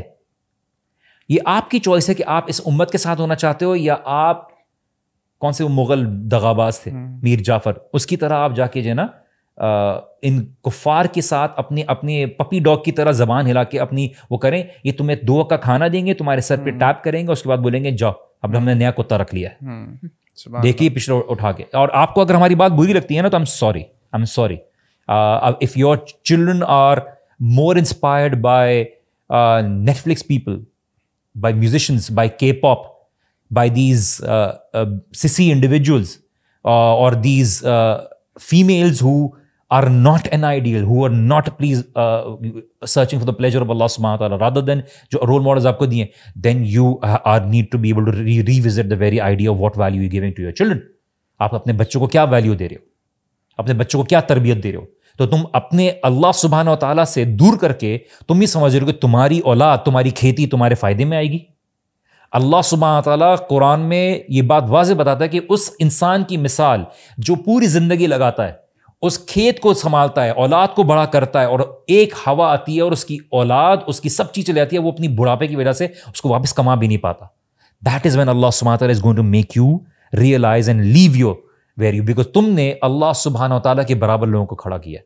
یہ آپ کی چوائس ہے کہ آپ اس امت کے ساتھ ہونا چاہتے ہو, یا آپ کون سے وہ مغل دغاباز تھے میر جعفر, اس کی طرح آپ جا کے جو ہے نا ان کفار کے ساتھ اپنے پپی ڈاگ کی طرح زبان ہلا کے اپنی وہ کریں. یہ تمہیں 2 وقت کا کھانا دیں گے, تمہارے سر پہ ٹیپ کریں گے, اس کے بعد بولیں گے جاؤ اب ہم نے نیا کتا رکھ لیا ہے, دیکھیے پچھلے اٹھا کے. اور آپ کو اگر ہماری بات بری لگتی ہے نا تو I am sorry. If your children are more inspired by Netflix people, by musicians, by K pop, by these sissy individuals, اور these females who are not an ideal, who are not please searching for the pleasure of Allah subhanahu wa ta'ala, rather than جو role models آپ کو دیے, then you are need to be able to revisit the very idea of what value you're giving to your children. آپ اپنے بچوں کو کیا value دے رہے ہو, اپنے بچوں کو کیا تربیت دے رہے ہو. تو تم اپنے اللہ سبحانہ و تعالیٰ سے دور کر کے تم یہ سمجھ رہے ہو کہ تمہاری اولاد, تمہاری کھیتی تمہارے فائدے میں آئے گی. اللہ سبحانہ تعالیٰ قرآن میں یہ بات واضح بتاتا ہے کہ اس انسان کی مثال جو پوری زندگی لگاتا ہے, اس کھیت کو سنبھالتا ہے, اولاد کو بڑا کرتا ہے, اور ایک ہوا آتی ہے اور اس کی اولاد, اس کی سب چیز چلی جاتی ہے, وہ اپنی بڑھاپے کی وجہ سے اس کو واپس کما بھی نہیں پاتا. دیٹ از وین اللہ سبحانہ تعالیٰ is going to make you realize and leave your where you, because تم نے اللہ سبحانہ تعالیٰ کے برابر لوگوں کو کھڑا کیا.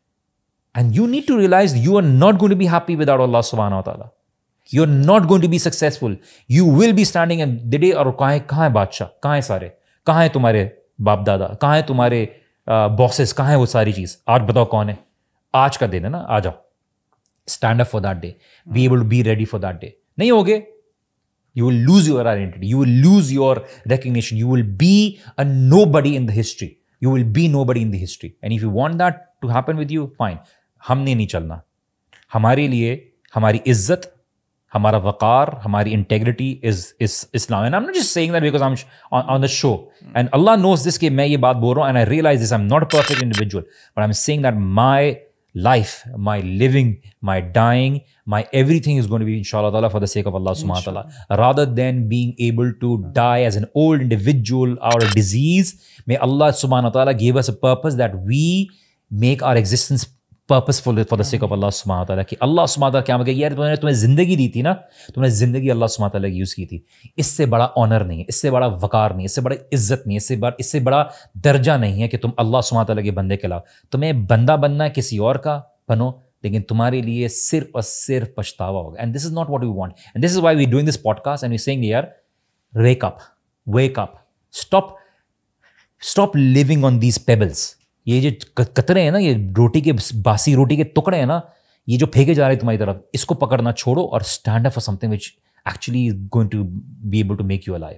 And you need to realize you are not going to be happy without اللہ سبحانہ تعالیٰ. You are not going to be successful. You will be standing in the day, اور کہاں ہے بادشاہ, کہاں ہیں سارے, کہاں ہیں تمہارے باپ دادا, کہاں ہیں تمہارے باسز, کہاں ہے وہ ساری چیز. آج بتاؤ کون ہے. آج کا دن ہے نا, آ جاؤ, stand up for that day, be able to be ready for that day. نہیں ہوگے, you will lose your identity, you will lose your recognition, you will be a nobody in the history, you will be nobody in the history. And if you want that to happen with you, fine. ہم نے نہیں چلنا. ہمارے لیے ہماری عزت, ہمارا وقار, ہماری integrity is Islam. And I am not just saying that because I am on the show, and اللہ نوز دس کہ میں یہ بات بول رہا ہوں, and I realize this, I am not a perfect individual, but I am saying that my life, my living, my dying, my everything is going to be ان شاء اللہ تعالیٰ فار دا سیک آف اللہ سبحانہ تعالیٰ, rather than being able to die as an old individual out of disease. May Allah subhanahu wa ta'ala give us a purpose that we make our existence purposeful for the sake of Allah subhanahu wa ta'ala. کہ اللہ سبحانہ تعالیٰ کیا مگر یار تمہیں زندگی دی تھی نا, تم نے زندگی اللہ سبحانہ تعالیٰ کی یوز کی تھی. اس سے بڑا آنر نہیں ہے, اس سے بڑا وقار نہیں ہے, اس سے بڑا عزت نہیں ہے, اس سے بڑا درجہ نہیں ہے کہ تم اللہ سبحانہ تعالیٰ کے بندے کے علاوہ. تمہیں بندہ بننا ہے کسی اور کا بنو, لیکن تمہارے لیے صرف اور صرف پچھتاوا ہوگا. And this is not what we want, and this is why we doing this podcast, and we saying یار wake up, stop living on these pebbles. یہ جو قطرے ہیں نا, یہ روٹی کے باسی روٹی کے ٹکڑے ہیں نا, یہ جو پھینکے جا رہے ہیں تمہاری طرف, اس کو پکڑنا چھوڑو اور stand up for something which actually is going to be able to make you alive.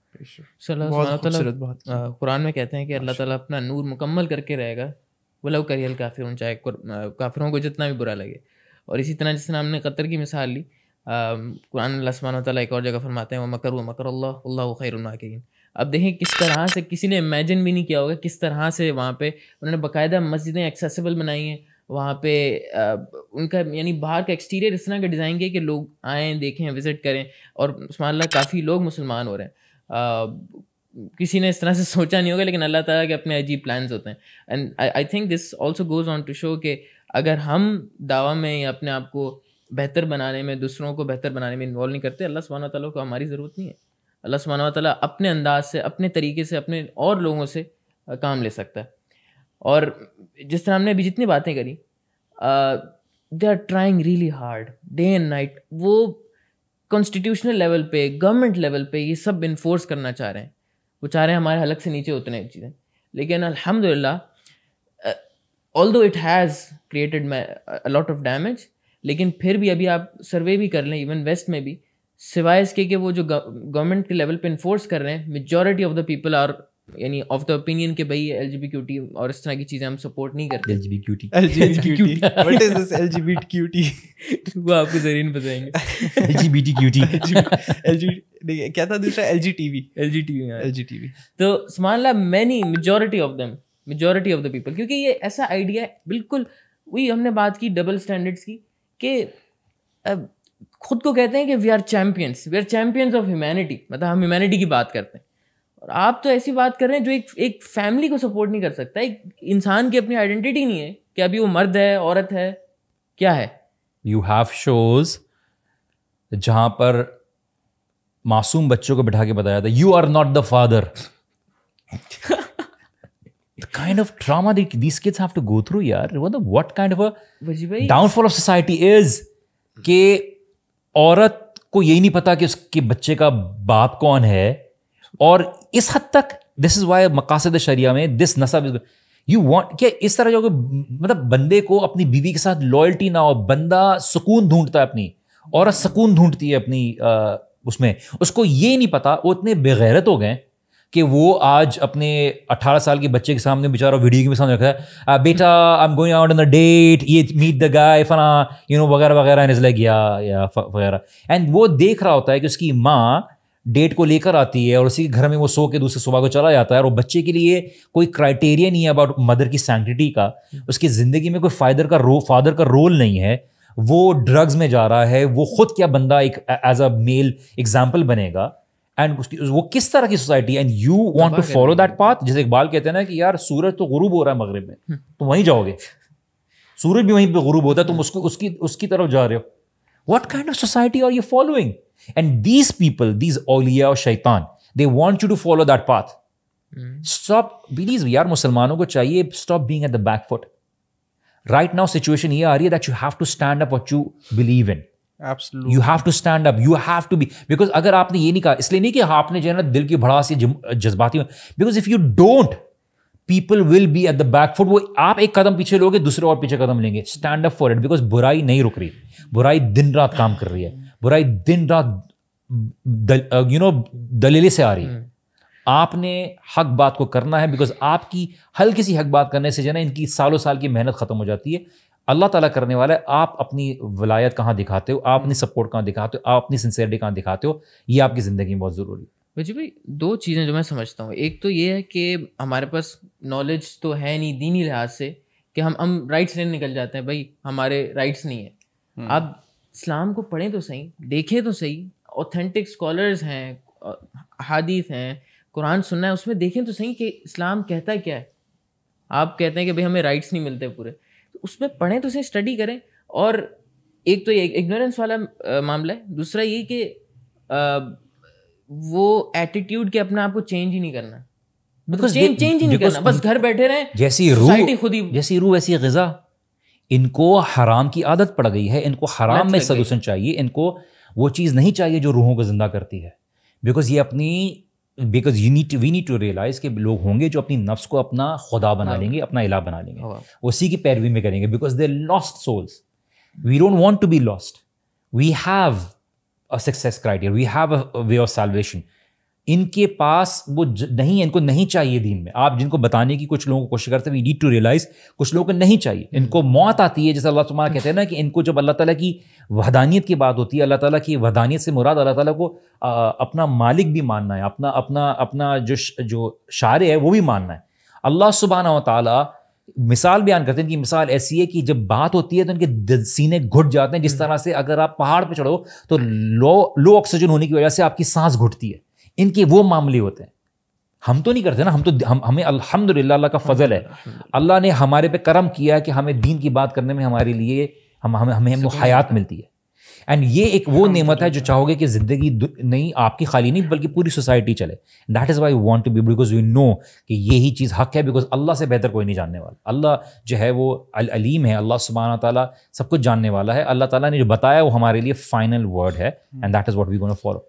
قرآن میں کہتے ہیں کہ اللہ تعالیٰ اپنا نور مکمل کر کے رہے گا, ولو کریہ الکافرون, چاہے کافروں کو جتنا بھی برا لگے. اور اسی طرح جس طرح ہم نے قطر کی مثال لی, قرآن اللہ سبحانہ و تعالیٰ ایک اور جگہ فرماتے ہیں وَمَكَرُوا وَمَكَرَ اللَّهُ وَاللَّهُ خَيْرُ الْمَاكِرِينَ. اب دیکھیں کس طرح سے کسی نے امیجن بھی نہیں کیا ہوگا, کس طرح سے وہاں پہ انہوں نے باقاعدہ مسجدیں ایکسیسیبل بنائی ہیں, وہاں پہ ان کا یعنی باہر کا ایکسٹیریئر اس طرح کا ڈیزائن کیا کہ لوگ آئیں دیکھیں وزٹ کریں, اور سبحان اللہ کافی لوگ مسلمان ہو رہے ہیں. کسی نے اس طرح سے سوچا نہیں ہوگا, لیکن اللہ تعالیٰ کے اپنے عجیب پلانز ہوتے ہیں. And I think this also goes on to show کہ اگر ہم دعویٰ میں یا اپنے آپ کو بہتر بنانے میں, دوسروں کو بہتر بنانے میں انوالو نہیں کرتے, اللہ سبحانہ تعالیٰ کو ہماری ضرورت نہیں ہے. اللہ سبحانہ تعالیٰ اپنے انداز سے, اپنے طریقے سے, اپنے اور لوگوں سے کام لے سکتا ہے. اور جس طرح ہم نے ابھی جتنی باتیں کری, they are trying really hard day and night. وہ کانسٹیٹیوشنل لیول پہ, گورنمنٹ لیول پہ یہ سب انفورس کرنا چاہ رہے ہیں. وہ چاہ رہے ہیں ہمارے حلق سے نیچے اتنے چیزیں, لیکن الحمد للہ although it has created a lot of damage, لیکن پھر بھی ابھی آپ سروے بھی کر لیں ایون ویسٹ میں بھی, سوائے اس کے کہ وہ جو گورنمنٹ کے لیول پہ انفورس کر رہے ہیں, majority of the people are یعنی آف دا اوپینین کہ بھائی L G B Q T اور اس طرح کی چیزیں ہم سپورٹ نہیں کرتے. L G B Q T, what is this LGBTQT? وہ آپ کو ضرور بتائیں گے. L G B T Q T, کیا تھا دوسرا؟ LGTV. LGTV. تو سبحان اللہ many majority of the people, کیونکہ یہ ایسا آئیڈیا ہے بالکل وہی ہم نے بات کی ڈبل اسٹینڈرڈس کی, کہ خود کو کہتے ہیں کہ we are champions of humanity, مطلب ہم ہیومینٹی کی بات کرتے ہیں, اور آپ تو ایسی بات کر رہے ہیں جو ایک فیملی کو سپورٹ نہیں کر سکتا. ایک انسان کی اپنی آئیڈینٹی نہیں ہے کہ ابھی وہ مرد ہے, عورت ہے, کیا ہے. یو ہیو شوز جہاں پر معصوم بچوں کو بٹھا کے بتایا تھا you are not the father. The kind of trauma these kids have to go through, yaar. What kind of a downfall of society is کہ عورت کو یہی نہیں پتا کہ اس کے بچے کا باپ کون ہے. اور اس حد تک دس از وائی مقاصد شریعہ میں دس نسب یو وانٹ کہ اس طرح جو مطلب بندے کو اپنی بیوی کے ساتھ لائلٹی نہ ہو, بندہ سکون ڈھونڈتا ہے اپنی, عورت سکون ڈھونڈتی ہے اپنی اس میں, اس کو یہ نہیں پتا, وہ اتنے بےغیرت ہو گئے کہ وہ آج اپنے 18 سال کے بچے کے سامنے بیچارہ ویڈیو کے سامنے رکھا ہے, بیٹا I am going out on a date, یہ میٹ دا گائے فلاں وغیرہ وغیرہ نزلے گیا یا وغیرہ. اینڈ وہ دیکھ رہا ہوتا ہے کہ اس کی ماں ڈیٹ کو لے کر آتی ہے اور اسی کے گھر میں وہ سو کے دوسرے صبح کو چلا جاتا ہے, اور بچے کے لیے کوئی کرائٹیریا نہیں ہے اباؤٹ مدر کی سینکٹیٹی کا, اس کی زندگی میں کوئی فادر کا رول نہیں ہے, وہ ڈرگز میں جا رہا ہے, وہ خود کیا بندہ ایک ایز اے میل ایگزامپل بنے گا. اینڈ وہ کس طرح کی society, and you want to follow that path. جیسے اقبال کہتے ہیں نا کہ یار سورج تو غروب ہو رہا ہے مغرب میں, تم وہیں جاؤ گے, سورج بھی وہیں پہ غروب ہوتا ہے, تم اس کی طرف جا رہے ہو. What kind of society are you following? And these people, these اولیاء اور شیطان, they want you to follow that path. Stop please یار, مسلمانوں کو چاہیے stop being at the back foot. Right now situation یہ آ رہی ہے that you have to stand up what you believe in. Absolutely. You have to stand up, you have to be, because اگر آپ نے یہ نہیں کہا, اس لیے نہیں کہ آپ نے جو ہے نا دل کی بھڑاس یا جذباتی, because if you don't, people will be at the back foot. وہ آپ ایک قدم پیچھے لوگے, دوسرے اور پیچھے قدم لیں گے. stand up for it, because برائی نہیں رک رہی, برائی دن رات کام کر رہی ہے, برائی دن رات دلیلے سے آ رہی ہے. آپ نے حق بات کو کرنا ہے, بیکاز آپ کی ہلکی سی حق بات کرنے سے جو ہے نا ان کی سالوں سال کی محنت ختم ہو جاتی ہے. اللہ تعالیٰ کرنے والا ہے. آپ اپنی ولایت کہاں دکھاتے ہو, آپ اپنی سپورٹ کہاں دکھاتے ہو, آپ اپنی سنسیئرٹی کہاں دکھاتے ہو, یہ آپ کی زندگی میں بہت ضروری ہے. جی بھائی, دو چیزیں جو میں سمجھتا ہوں, ایک تو یہ ہے کہ ہمارے پاس نالج تو ہے نہیں دینی لحاظ سے, کہ ہم رائٹس لینے نکل جاتے ہیں, بھائی ہمارے رائٹس نہیں ہیں. آپ اسلام کو پڑھیں تو صحیح, دیکھیں تو صحیح, اوتھینٹک اسکالرز ہیں, حدیث ہیں, قرآن سننا ہے, اس میں دیکھیں تو صحیح کہ اسلام کہتا کیا ہے. آپ کہتے ہیں کہ بھائی ہمیں رائٹس نہیں ملتے پورے, اس میں پڑھیں تو صحیح, اسٹڈی کریں. اور ایک تو یہ اگنورینس والا معاملہ ہے, دوسرا یہ کہ وہ ایٹیٹیوڈ کہ اپنے آپ کو چینج ہی نہیں کرنا, چینج ہی نہیں کرنا, بس گھر بیٹھے رہیں. جیسی روح ویسی غذا. ان کو حرام کی عادت پڑ گئی ہے, ان کو حرام میں سلوشن چاہیے, ان کو وہ چیز نہیں چاہیے جو روحوں کو زندہ کرتی ہے. Because we need to realize کہ لوگ ہوں گے جو اپنی نفس کو اپنا خدا بنا لیں گے, اپنا الہ بنا لیں گے, اسی کی پیروی میں کریں گے, because they lost souls. We don't want to be lost. We have a success criteria, we have a way of salvation. ان کے پاس وہ نہیں, ان کو نہیں چاہیے دین میں. آپ جن کو بتانے کی کچھ لوگوں کو کوشش کرتے ہیں, وی نیڈ ٹو ریئلائز کچھ لوگوں کو نہیں چاہیے. ان کو موت آتی ہے, جیسے اللہ سبحانہ کہتے ہیں نا کہ ان کو جب اللہ تعالیٰ کی وحدانیت کی بات ہوتی ہے, اللہ تعالیٰ کی وحدانیت سے مراد اللہ تعالیٰ کو اپنا مالک بھی ماننا ہے, اپنا جو شارع ہے وہ بھی ماننا ہے. اللہ سبحانہ و تعالیٰ مثال بیان کرتے ہیں. ان کی مثال ایسی ہے کہ جب بات ہوتی ہے تو ان کے سینے گھٹ جاتے ہیں, جس طرح سے اگر آپ پہاڑ پہ چڑھو تو لو آکسیجن ہونے کی وجہ سے آپ کی سانس گھٹتی ہے. ان کے وہ معاملے ہوتے ہیں. ہم تو نہیں کرتے نا, ہمیں الحمدللہ اللہ کا فضل ہے, اللہ نے ہمارے پہ کرم کیا ہے کہ ہمیں دین کی بات کرنے میں ہمارے لیے ہمیں وہ حیات ملتی ہے. اینڈ یہ ایک وہ نعمت ہے جو چاہو گے کہ زندگی نہیں آپ کی خالی نہیں بلکہ پوری سوسائٹی چلے. That is why we want to be, because we know کہ یہی چیز حق ہے, بیکاز اللہ سے بہتر کوئی نہیں جاننے والا. اللہ جو ہے وہ العلیم ہے, اللہ سبحانہ تعالیٰ سب کچھ جاننے والا ہے. اللہ تعالیٰ نے جو بتایا وہ ہمارے لیے فائنل ورڈ ہے, and that is what we gonna follow.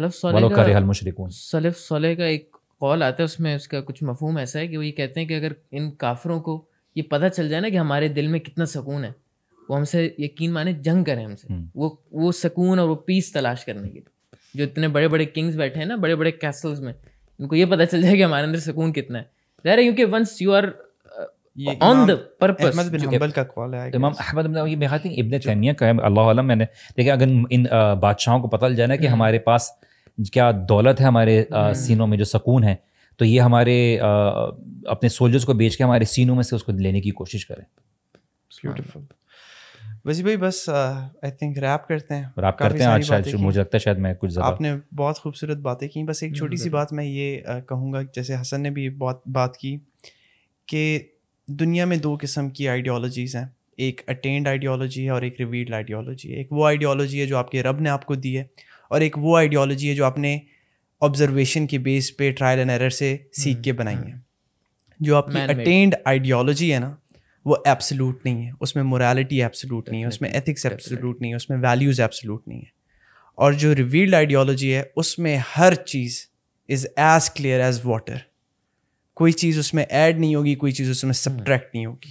سلف صالح کا ایک قول آتا ہے, اس میں اس کا کچھ مفہوم ایسا ہے کہ وہ یہ کہتے ہیں کہ اگر ان کافروں کو یہ پتہ چل جائے نا کہ ہمارے دل میں کتنا سکون ہے, وہ ہم سے یقین مانے جنگ کریں ہم سے, وہ سکون اور وہ پیس تلاش کرنے کے لیے. جو اتنے بڑے بڑے کنگز بیٹھے ہیں نا بڑے بڑے کیسلز میں, ان کو یہ پتہ چل جائے کہ ہمارے اندر سکون کتنا ہے. ظاہر ہے کیونکہ once you are on the purpose. احمد بن حنبل کا قول ہے, امام احمد بن, یہ بہت ابن تیمیہ کا ہے, اللہ علم. میں نے دیکھا اگر ان بادشاہوں کو پتہ چل جائے نا کہ ہمارے پاس کیا دولت ہے, ہمارے سینوں میں جو سکون ہے, تو یہ ہمارے اپنے سولجرز کو بیچ کے ہمارے سینوں میں سے اس کو لینے کی کوشش کریں. بیوٹیفل. وزیر بھائی بس آئی تھنک ریپ کرتے ہیں. ریپ کرتے ہیں آج, شاید مجھے لگتا ہے شاید میں کچھ زیادہ. آپ نے بہت خوبصورت باتیں کی. بس ایک چھوٹی سی بات میں یہ کہوں گا, جیسے حسن نے بھی بہت بات کی کہ دنیا میں دو قسم کی آئیڈیالوجیز ہیں, ایک اٹینڈ آئیڈیالوجی ہے اور ایک ریویلڈ آئیڈیالوجی ہے. ایک وہ آئیڈیالوجی ہے جو آپ کے رب نے آپ کو دی ہے, اور ایک وہ آئیڈیالوجی ہے جو آپ نے آبزرویشن کے بیس پہ ٹرائل اینڈ ایرر سے سیکھ کے بنائی ہے. جو آپ کی اٹینڈ آئیڈیالوجی ہے نا, وہ ایبسلوٹ نہیں ہے, اس میں مورالٹی ایبسلوٹ نہیں ہے, اس میں ایتھکس ایبسلوٹ نہیں ہے, اس میں ویلیوز ایبسلوٹ نہیں ہے. اور جو ریویلڈ آئیڈیالوجی ہے اس میں ہر چیز is as clear as water. کوئی چیز اس میں ایڈ نہیں ہوگی, کوئی چیز اس میں سبٹریکٹ نہیں ہوگی.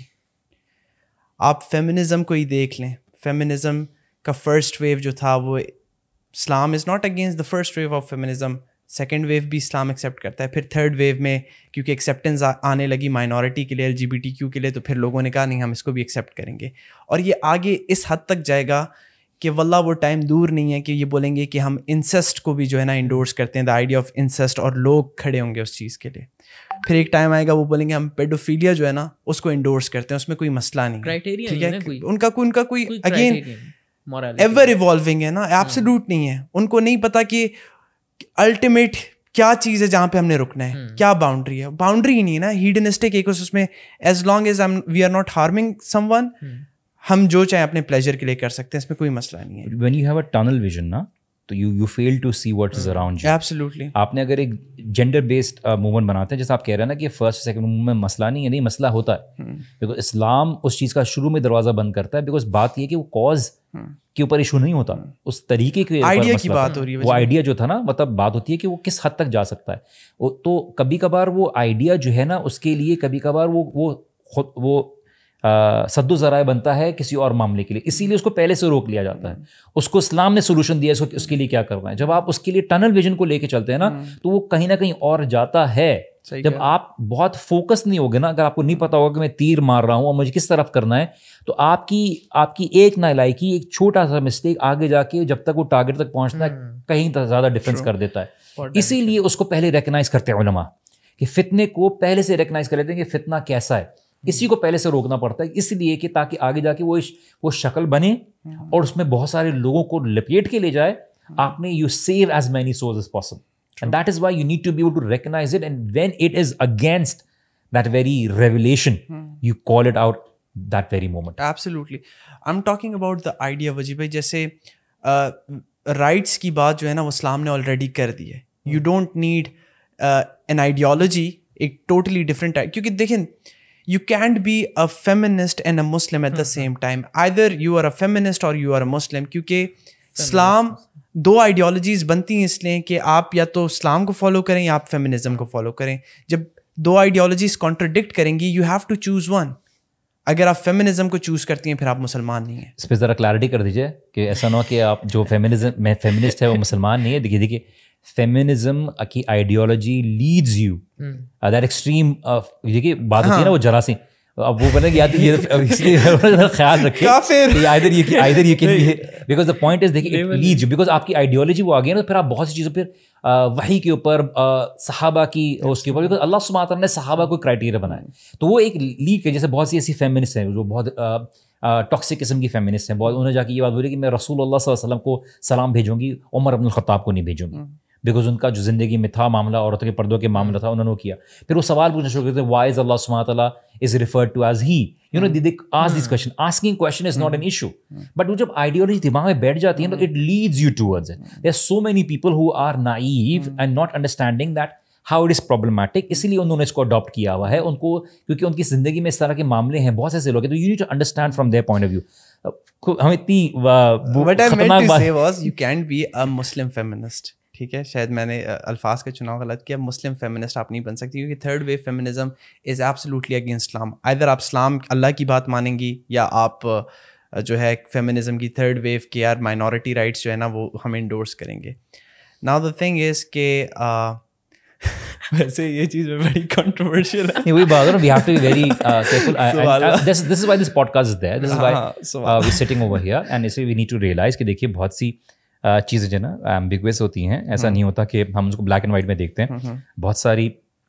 آپ فیمنزم کو ہی دیکھ لیں, فیمنزم کا فرسٹ ویو جو تھا وہ, Islam is not against the first wave of feminism, second wave بھی اسلام ایکسیپٹ کرتا ہے. پھر تھرڈ ویو میں کیونکہ ایکسیپٹنس آنے لگی مائنورٹی کے لیے, LGBTQ کے لیے, تو پھر لوگوں نے کہا نہیں ہم اس کو بھی ایکسیپٹ کریں گے. اور یہ آگے اس حد تک جائے گا کہ واللہ وہ ٹائم دور نہیں ہے کہ یہ بولیں گے کہ ہم انسسٹ کو بھی جو ہے نا انڈورس کرتے ہیں, دا آئیڈیا آف انسسٹ, اور لوگ کھڑے ہوں گے اس چیز کے لیے. پھر ایک ٹائم آئے گا وہ بولیں گے ہم پیڈوفیلیا جو ہے نا اس کو انڈورس کرتے ہیں, اس میں کوئی مسئلہ نہیں ہے. ان کا کوئی اگین ایور ایوالونگ ہے نا, ایبسلوٹ نہیں ہے. ان کو نہیں پتا کہ الٹیمیٹ کیا چیز ہے جہاں پہ ہم نے رکنا ہے, کیا باؤنڈری ہے. باؤنڈری ہی نہیں ہے نا, ہیڈنسٹک ایک اس میں, as long as we are not harming someone, ہم جو چاہیں اپنے پلیجر کے لیے کر سکتے ہیں, اس میں کوئی مسئلہ نہیں ہے. When you have a tunnel vision نا, تو you fail to see what is around you. Absolutely. آپ نے اگر ایک جینڈر بیسڈ موومنٹ بناتے ہیں, جیسے آپ کہہ رہے ہیں نا کہ فرسٹ سیکنڈ موومنٹ میں مسئلہ نہیں ہے, نہیں مسئلہ ہوتا ہے. بیکاز اسلام اس چیز کا شروع میں دروازہ بند کرتا ہے, بیکاز بات یہ کہ وہ کاز کے اوپر ایشو نہیں ہوتا, اس طریقے کے آئیڈیا کی بات ہو رہی ہے. وہ آئیڈیا جو تھا نا, مطلب بات ہوتی ہے کہ وہ کس حد تک جا سکتا ہے. تو کبھی کبھار وہ آئیڈیا جو ہے نا اس کے لیے کبھی کبھار وہ سد و ذرائع بنتا ہے کسی اور معاملے کے لیے, اسی لیے اس کو پہلے سے روک لیا جاتا ہے. اس کو اسلام نے سولوشن دیا اس کے لیے کیا کرنا ہے. جب آپ اس کے لیے ٹنل ویژن کو لے کے چلتے ہیں نا, تو وہ کہیں نہ کہیں اور جاتا ہے. جب آپ بہت فوکس نہیں ہوگے نا, اگر آپ کو نہیں پتا ہوگا کہ میں تیر مار رہا ہوں اور مجھے کس طرف کرنا ہے, تو آپ کی ایک نالائکی, ایک چھوٹا سا مسٹیک آگے جا کے جب تک وہ ٹارگیٹ تک پہنچنا ہے کہیں زیادہ ڈفرینس کر دیتا ہے. اسی لیے اس کو پہلے ریکگنائز کرتے ہیں علماء کہ فتنے کو پہلے سے ریکگنائز کر لیتے ہیں کہ فتنہ کیسا ہے. اسی کو پہلے سے روکنا پڑتا ہے, اس لیے کہ تاکہ آگے جا کے وہ شکل بنے اور اس میں بہت سارے لوگوں کو لپیٹ کے لے جائے. آپ نے you save as many souls as possible, and that is why you need to be able to recognize it, and when it is against that very revelation, you call it out that very moment. Absolutely. I'm talking about the idea, وجیب بھائی, جیسے rights کی بات جو ہے نا وہ اسلام نے آلریڈی کر دی ہے. You don't need an ideology, ایک ٹوٹلی ڈفرینٹ, کیونکہ دیکھیں you can't be a feminist and a Muslim at the same time. Either you are a feminist or you are a Muslim, کیونکہ اسلام دو آئیڈیالوجیز بنتی ہیں اس لیے کہ آپ یا تو اسلام کو فالو کریں یا آپ فیمنزم کو فالو کریں. جب دو آئیڈیالوجیز کانٹرڈکٹ کریں گی, you have to choose one. اگر آپ فیمنزم کو چوز کرتی ہیں پھر آپ مسلمان نہیں ہیں. اس پہ ذرا کلیئرٹی کر دیجیے کہ ایسا نہ ہو کہ آپ جو فیمنسٹ ہے وہ مسلمان نہیں ہے. دیکھیے فیمنزم کی ideology leads you that extreme. دیکھیے بات ہوتی ہے نا وہ جراثیم, اب وہ بنے یا تو یہ خیال رکھے ادھر یہ بیکاز دا پوائنٹ از دیکھیے لیڈز یو بیکاز آپ کی آئیڈیالوجی وہ آ گئی نا پھر آپ بہت سی چیزوں پھر وحی کے اوپر صحابہ کی اس کے اوپر بیکاز اللہ سبحانہ وتعالیٰ نے صحابہ کو کرائٹیریا بنایا تو وہ ایک لیگ ہے. جیسے بہت سی ایسی فیمنسٹ ہیں جو بہت ٹاکسک قسم کی فیمنسٹ ہیں, بہت انہوں نے جا کے یہ بات بولی کہ میں رسول اللہ صلی اللہ علیہ وسلم کو سلام بھیجوں گی, عمر ابن الخطاب کو نہیں بھیجوں گی, بیکاز ان کا جو زندگی میں تھا معاملہ, عورتوں کے پردوں کے معاملہ تھا, انہوں نے کیا. پھر وہ سوال پوچھنا شروع کرتے ہیں وائی از اللہ سبحانہ وتعالیٰ is referred to as he, you know they ask this question. Asking question is not an issue, but وہ جب آئیڈیالوجی دماغ میں بیٹھ جاتی ہے تو it leads you towards it. There are so many people who are naive and not understanding that how it is problematic, اسی لیے انہوں نے اس کو اڈاپٹ کیا ہوا ہے ان کو, کیونکہ ان کی زندگی میں اس طرح کے معاملے ہیں, بہت سے ایسے لوگ ہیں, تو you need to understand from their point of view. ہم اتنی خطرناک بات, you can't be a Muslim feminist, ٹھیک ہے, شاید میں نے الفاظ کا چناؤ غلط کیا, مسلم فیمنسٹ آپ نہیں بن سکتی کیونکہ third wave feminism is absolutely against Islam. ادھر آپ اسلام اللہ کی بات مانیں گی یا آپ جو ہے فیمنزم کی تھرڈ ویو کے یار مائنورٹی رائٹس جو ہے نا وہ ہم انڈورس کریں گے. ناؤ دا تھنگ از کہ ویسے یہ چیز میں بڑی کنٹروورشل ہے, وہی بات ہے نا, we have to be very careful. This is why this podcast is there, this is why we sitting over here, and as we need to realize کہ دیکھیے بہت سی چیزیں جو ہے نا ایمبیگوس ہوتی ہیں. ایسا نہیں ہوتا کہ ہم اس کو بلیک اینڈ وائٹ میں دیکھتے ہیں. بہت ساری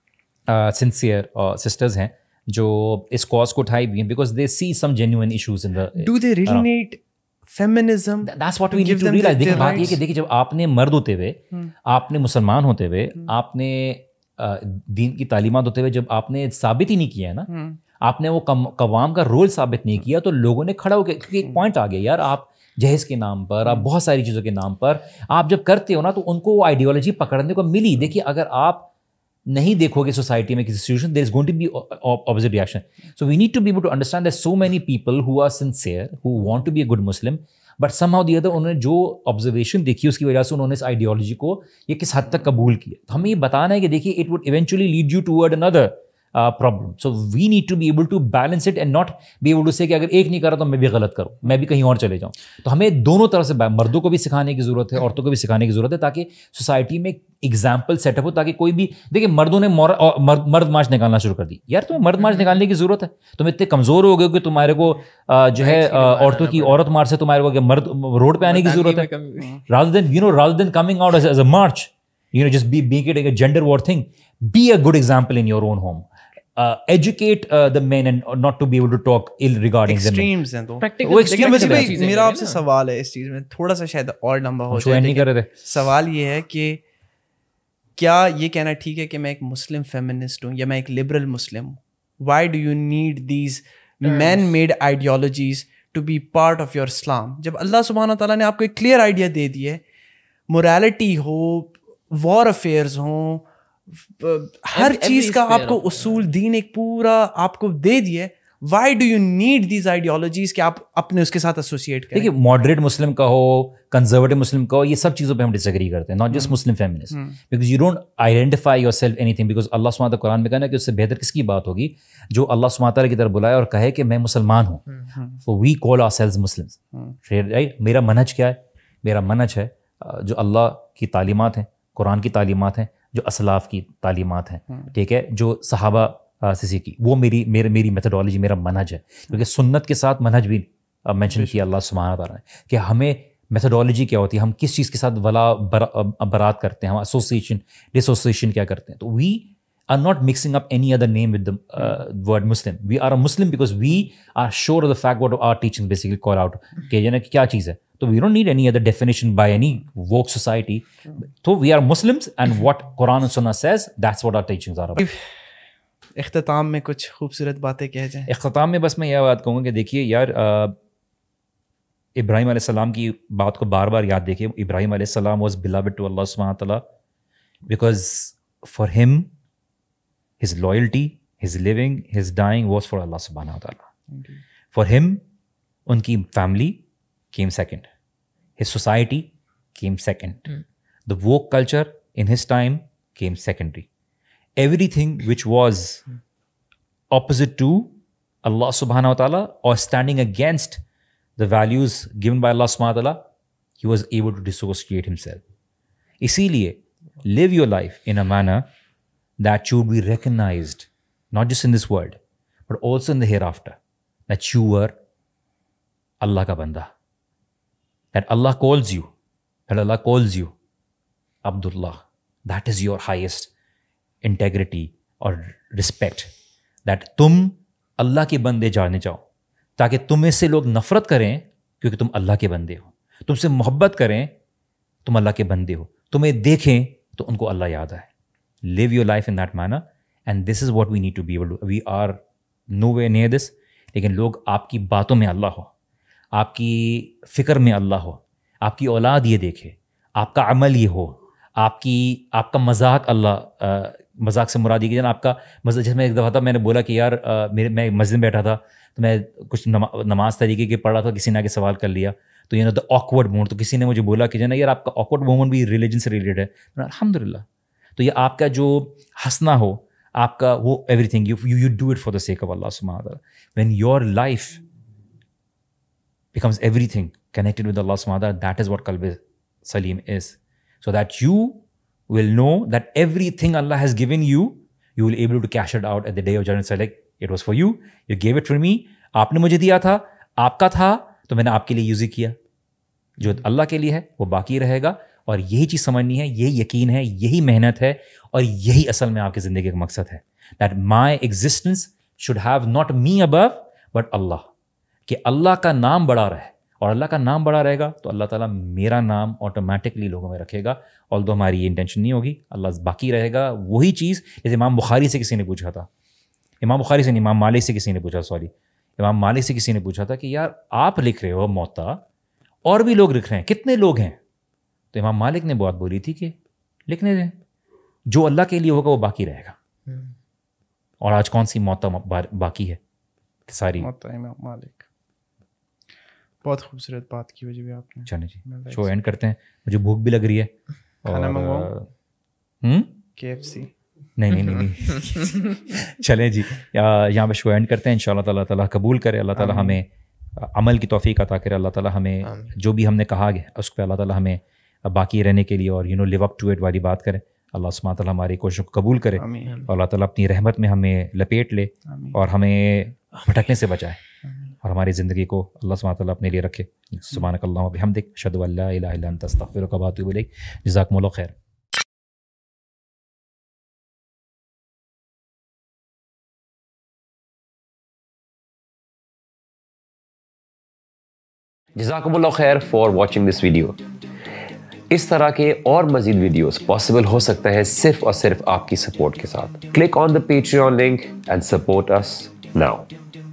سنسیئر سسٹرز ہیں جو اس کاز کو اٹھائی بھی ہیں because they see some genuine issues in the. Do they really need feminism? That's what we need to realize. دیکھیے بات یہ کہ دیکھیے جب آپ نے مرد ہوتے ہوئے, آپ نے مسلمان ہوتے ہوئے, آپ نے دین کی تعلیمات ہوتے ہوئے جب آپ نے ثابت ہی نہیں کیا ہے نا, آپ نے وہ قوام کا رول ثابت نہیں کیا, تو لوگوں نے کھڑا ہو کے, کیونکہ ایک پوائنٹ آ گیا یار, آپ جہیز کے نام پر, آپ بہت ساری چیزوں کے نام پر آپ جب کرتے ہو نا تو ان کو وہ آئیڈیالوجی پکڑنے کو ملی. دیکھیے اگر آپ نہیں دیکھو گے سوسائٹی میں کسی situation, there is going to be opposite reaction. So we need to be able to understand that so many people who are sincere who want to be a good Muslim, but somehow the other انہوں نے جو observation دیکھی اس کی وجہ سے انہوں نے اس ideology کو یہ کس حد تک قبول کیا. تو ہمیں یہ بتانا ہے کہ دیکھیے it would eventually lead you toward another problem. So we need to be able to balance it and not be able to say کہ اگر ایک نہیں کرا تو میں بھی غلط کروں, میں بھی کہیں اور چلے جاؤں. تو ہمیں دونوں طرف سے, مردوں کو بھی سکھانے کی ضرورت ہے, عورتوں کو بھی سکھانے کی ضرورت ہے, تاکہ سوسائٹی میں ایگزامپل سیٹ اپ ہو, تاکہ کوئی بھی دیکھیں مردوں نے مرد مارچ نکالنا شروع کر دی. یار تمہیں مرد مارچ نکالنے کی ضرورت ہے, تم اتنے کمزور ہو گئے کہ تمہارے کو جو ہے عورتوں کی عورت مارچ سے تمہارے کو کہ مرد روڈ پہ آنے کی ضرورت ہے, rather than coming out as a march, just make it a gender war thing. Be a good example in your own home. Educate the men and not to be able to talk ill regarding them. Extremes ہیں تو لیکن میرا آپ سے سوال ہے اس چیز میں تھوڑا سا شاید اور لمبا ہو جائے. سوال یہ ہے کہ کیا یہ کہنا ٹھیک ہے کہ میں ایک مسلم فیمنسٹ ہوں یا میں ایک لبرل مسلم ہوں؟ Why do you need these man made ideologies to be part of your Islam? جب اللہ سبحانہ تعالیٰ نے آپ کو ایک کلیئر آئیڈیا دے دی ہے, مورالٹی ہو, وار افیئرز ہوں, ہر چیز کا آپ کو اصول, دین ایک پورا آپ کو دے دیے, why do you need these ideologies کہ آپ اپنے اس کے ساتھ ایسوسیٹ کریں؟ دیکھیے ماڈریٹ مسلم کا ہو, کنزرویٹو مسلم کا ہو, یہ سب چیزوں پہ ہم ڈس ایگری کرتے ہیں, not just Muslim feminist, because you don't identify yourself anything, because Allah سبحانہ تعالیٰ قرآن میں کہنا کہ اس سے بہتر کس کی بات ہوگی جو اللہ سبحانہ تعالیٰ کی طرف بلائے اور کہے کہ میں مسلمان ہوں. So we call ourselves Muslims, right. میرا منہج کیا ہے؟ میرا منہج ہے جو اللہ کی تعلیمات ہیں, قرآن کی تعلیمات ہیں, جو اسلاف کی تعلیمات ہیں, ٹھیک ہے, جو صحابہ سے سیکھی, وہ میری میتھڈالوجی, میرا منہج ہے. کیونکہ سنت کے ساتھ منہج بھی مینشن کیا اللہ سبحانہ تعالیٰ نے کہ ہمیں میتھڈالوجی کیا ہوتی ہے, ہم کس چیز کے ساتھ ولا برات کرتے ہیں, ہم ایسوسیشن ڈسوسیشن کیا کرتے ہیں. تو وی are not mixing up any other name with the word Muslim. We are a Muslim because we are sure of the fact what our teachings basically call out کہ یہ نا کیا چیز ہے. So we don't need any other definition by any woke society. So we are Muslims and what Quran and Sunnah says, that's what our teachings are about. اختتام میں کچھ خوبصورت باتیں کہہ جائیں. اختتام میں بس میں یہ بات کہوں گا کہ دیکھیے یار, ابراہیم علیہ السلام کی بات کو بار بار یاد دیکھیے. ابراہیم علیہ السلام was beloved to Allah subhanahu wa ta'ala because for him his loyalty, his living, his dying was for Allah subhanahu wa ta'ala. For him, unki family came second. His society came second. The woke culture in his time came secondary. Everything which was opposite to Allah subhanahu wa ta'ala or standing against the values given by Allah subhanahu wa ta'ala, he was able to dissociate himself. Isiliye, live your life in a manner that should be recognized, not just in this world, but also in the hereafter, that you were Allah ka banda, that Allah calls you Abdullah. That is your highest integrity or respect, that तुम अल्लाह के बंदे जाने जाओ, ताकि तुम्हें से लोग नफरत करें क्योंकि तुम अल्लाह के बंदे हो, तुमसे मोहब्बत करें तुम अल्लाह के बंदे हो, तुम्हें देखें तो उनको अल्लाह याद आए. Live your life in that manner, and this is what we need to be able to. We are nowhere near this. लेकिन लोग आपकी बातों में अल्लाह हो, आपकी फ़िक्र में अल्लाह हो, आपकी औलाद ये देखे, आपका अमल ये हो, आपका मजाक अल्लाह, मजाक से मुराद ये कि आपका मजाक. जैसे मैं एक दफ़ा था, मैंने बोला कि यार मैं मस्जिद में बैठा था तो मैं कुछ नमाज तरीके की पढ़ रहा था, किसी ने आके सवाल कर लिया, तो द ऑकवर्ड मोमेंट, तो किसी ने मुझे बोला कि यार आपका ऑकवर्ड मोमेंट भी रिलीजन से रिलेटेड है. अल्हम्दुलिल्लाह. तो ये आपका जो हंसना हो, आपका वो everything you do it for the sake of Allah सुब्हानहू व तआला. When your life becomes everything connected with Allah subhanahu wa ta'ala, that is what qalb salim is, so that you will know that everything Allah has given you, you will be able to cash it out at the day of judgment. Say like, it was for you, you gave it for me, आपने मुझे दिया था, आपका था, तो मैंने आपके लिए यूज़ ही किया. जो अल्लाह के लिए है वो बाकी रहेगा. और यही चीज़ समझनी है, यही यकीन है, यही मेहनत है, और यही असल में आपकी ज़िंदगी का मकसद है. That my existence should have not me above but Allah, कि अल्लाह का नाम बड़ा रहे, और अल्लाह का नाम बड़ा रहेगा तो अल्लाह ताला मेरा नाम ऑटोमेटिकली लोगों में रखेगा. ऑल्दो हमारी ये इंटेंशन नहीं होगी, अल्लाह बाकी रहेगा. वही चीज़ जैसे इमाम बुखारी से किसी ने पूछा था, इमाम बुखारी से नहीं, इमाम मालिक से किसी ने पूछा, इमाम मालिक से किसी ने पूछा था कि यार आप लिख रहे हो मौता, और भी लोग लिख रहे हैं, कितने लोग हैं? तो इमाम मालिक ने बात बोली थी कि लिखने दें, जो अल्लाह के लिए होगा वो बाकी रहेगा. और आज कौन सी मौत बाकी है? सारी इमाम मालिक. बहुत खूबसूरत बात की वजह भी आपने. चलिए जी, शो एंड करते हैं, मुझे भूख भी लग रही है. खाना मंगवाओ? KFC? नहीं. चलें जी, यहाँ पे शो एंड करते हैं. इंशाअल्लाह ताला कबूल करे, अल्लाह ताला हमें अमल की तौफीक अता करे, अल्लाह ताला हमें जो भी हमने कहा है उस पर अल्लाह ताला हमें बाकी रहने के लिए और लिव अप टू इट वाली बात करें. अल्लाह सुब्हानहू व तआला हमारी कोशिशों को कबूल करे, और अल्लाह ताला अपनी रहमत में हमें लपेट ले और हमें भटकने से बचाए, और हमारी ज़िंदगी को अल्लाह सुब्हानहू व तआला अपने लिए रखे. सुब्हानकल्लाहुम्मा व बिहम्दिक, अशहदु अल्ला इलाहा इल्ला अंता, अस्तगफिरुका व अतूबु इलैक. जज़ाकुमुल्लाहु खैर. जज़ाकुमुल्लाह खैर फॉर वॉचिंग दिस वीडियो. इस तरह के और मज़ीद वीडियोस पॉसिबल हो सकते हैं सिर्फ और सिर्फ आपकी सपोर्ट के साथ. Click on the Patreon link and support us now.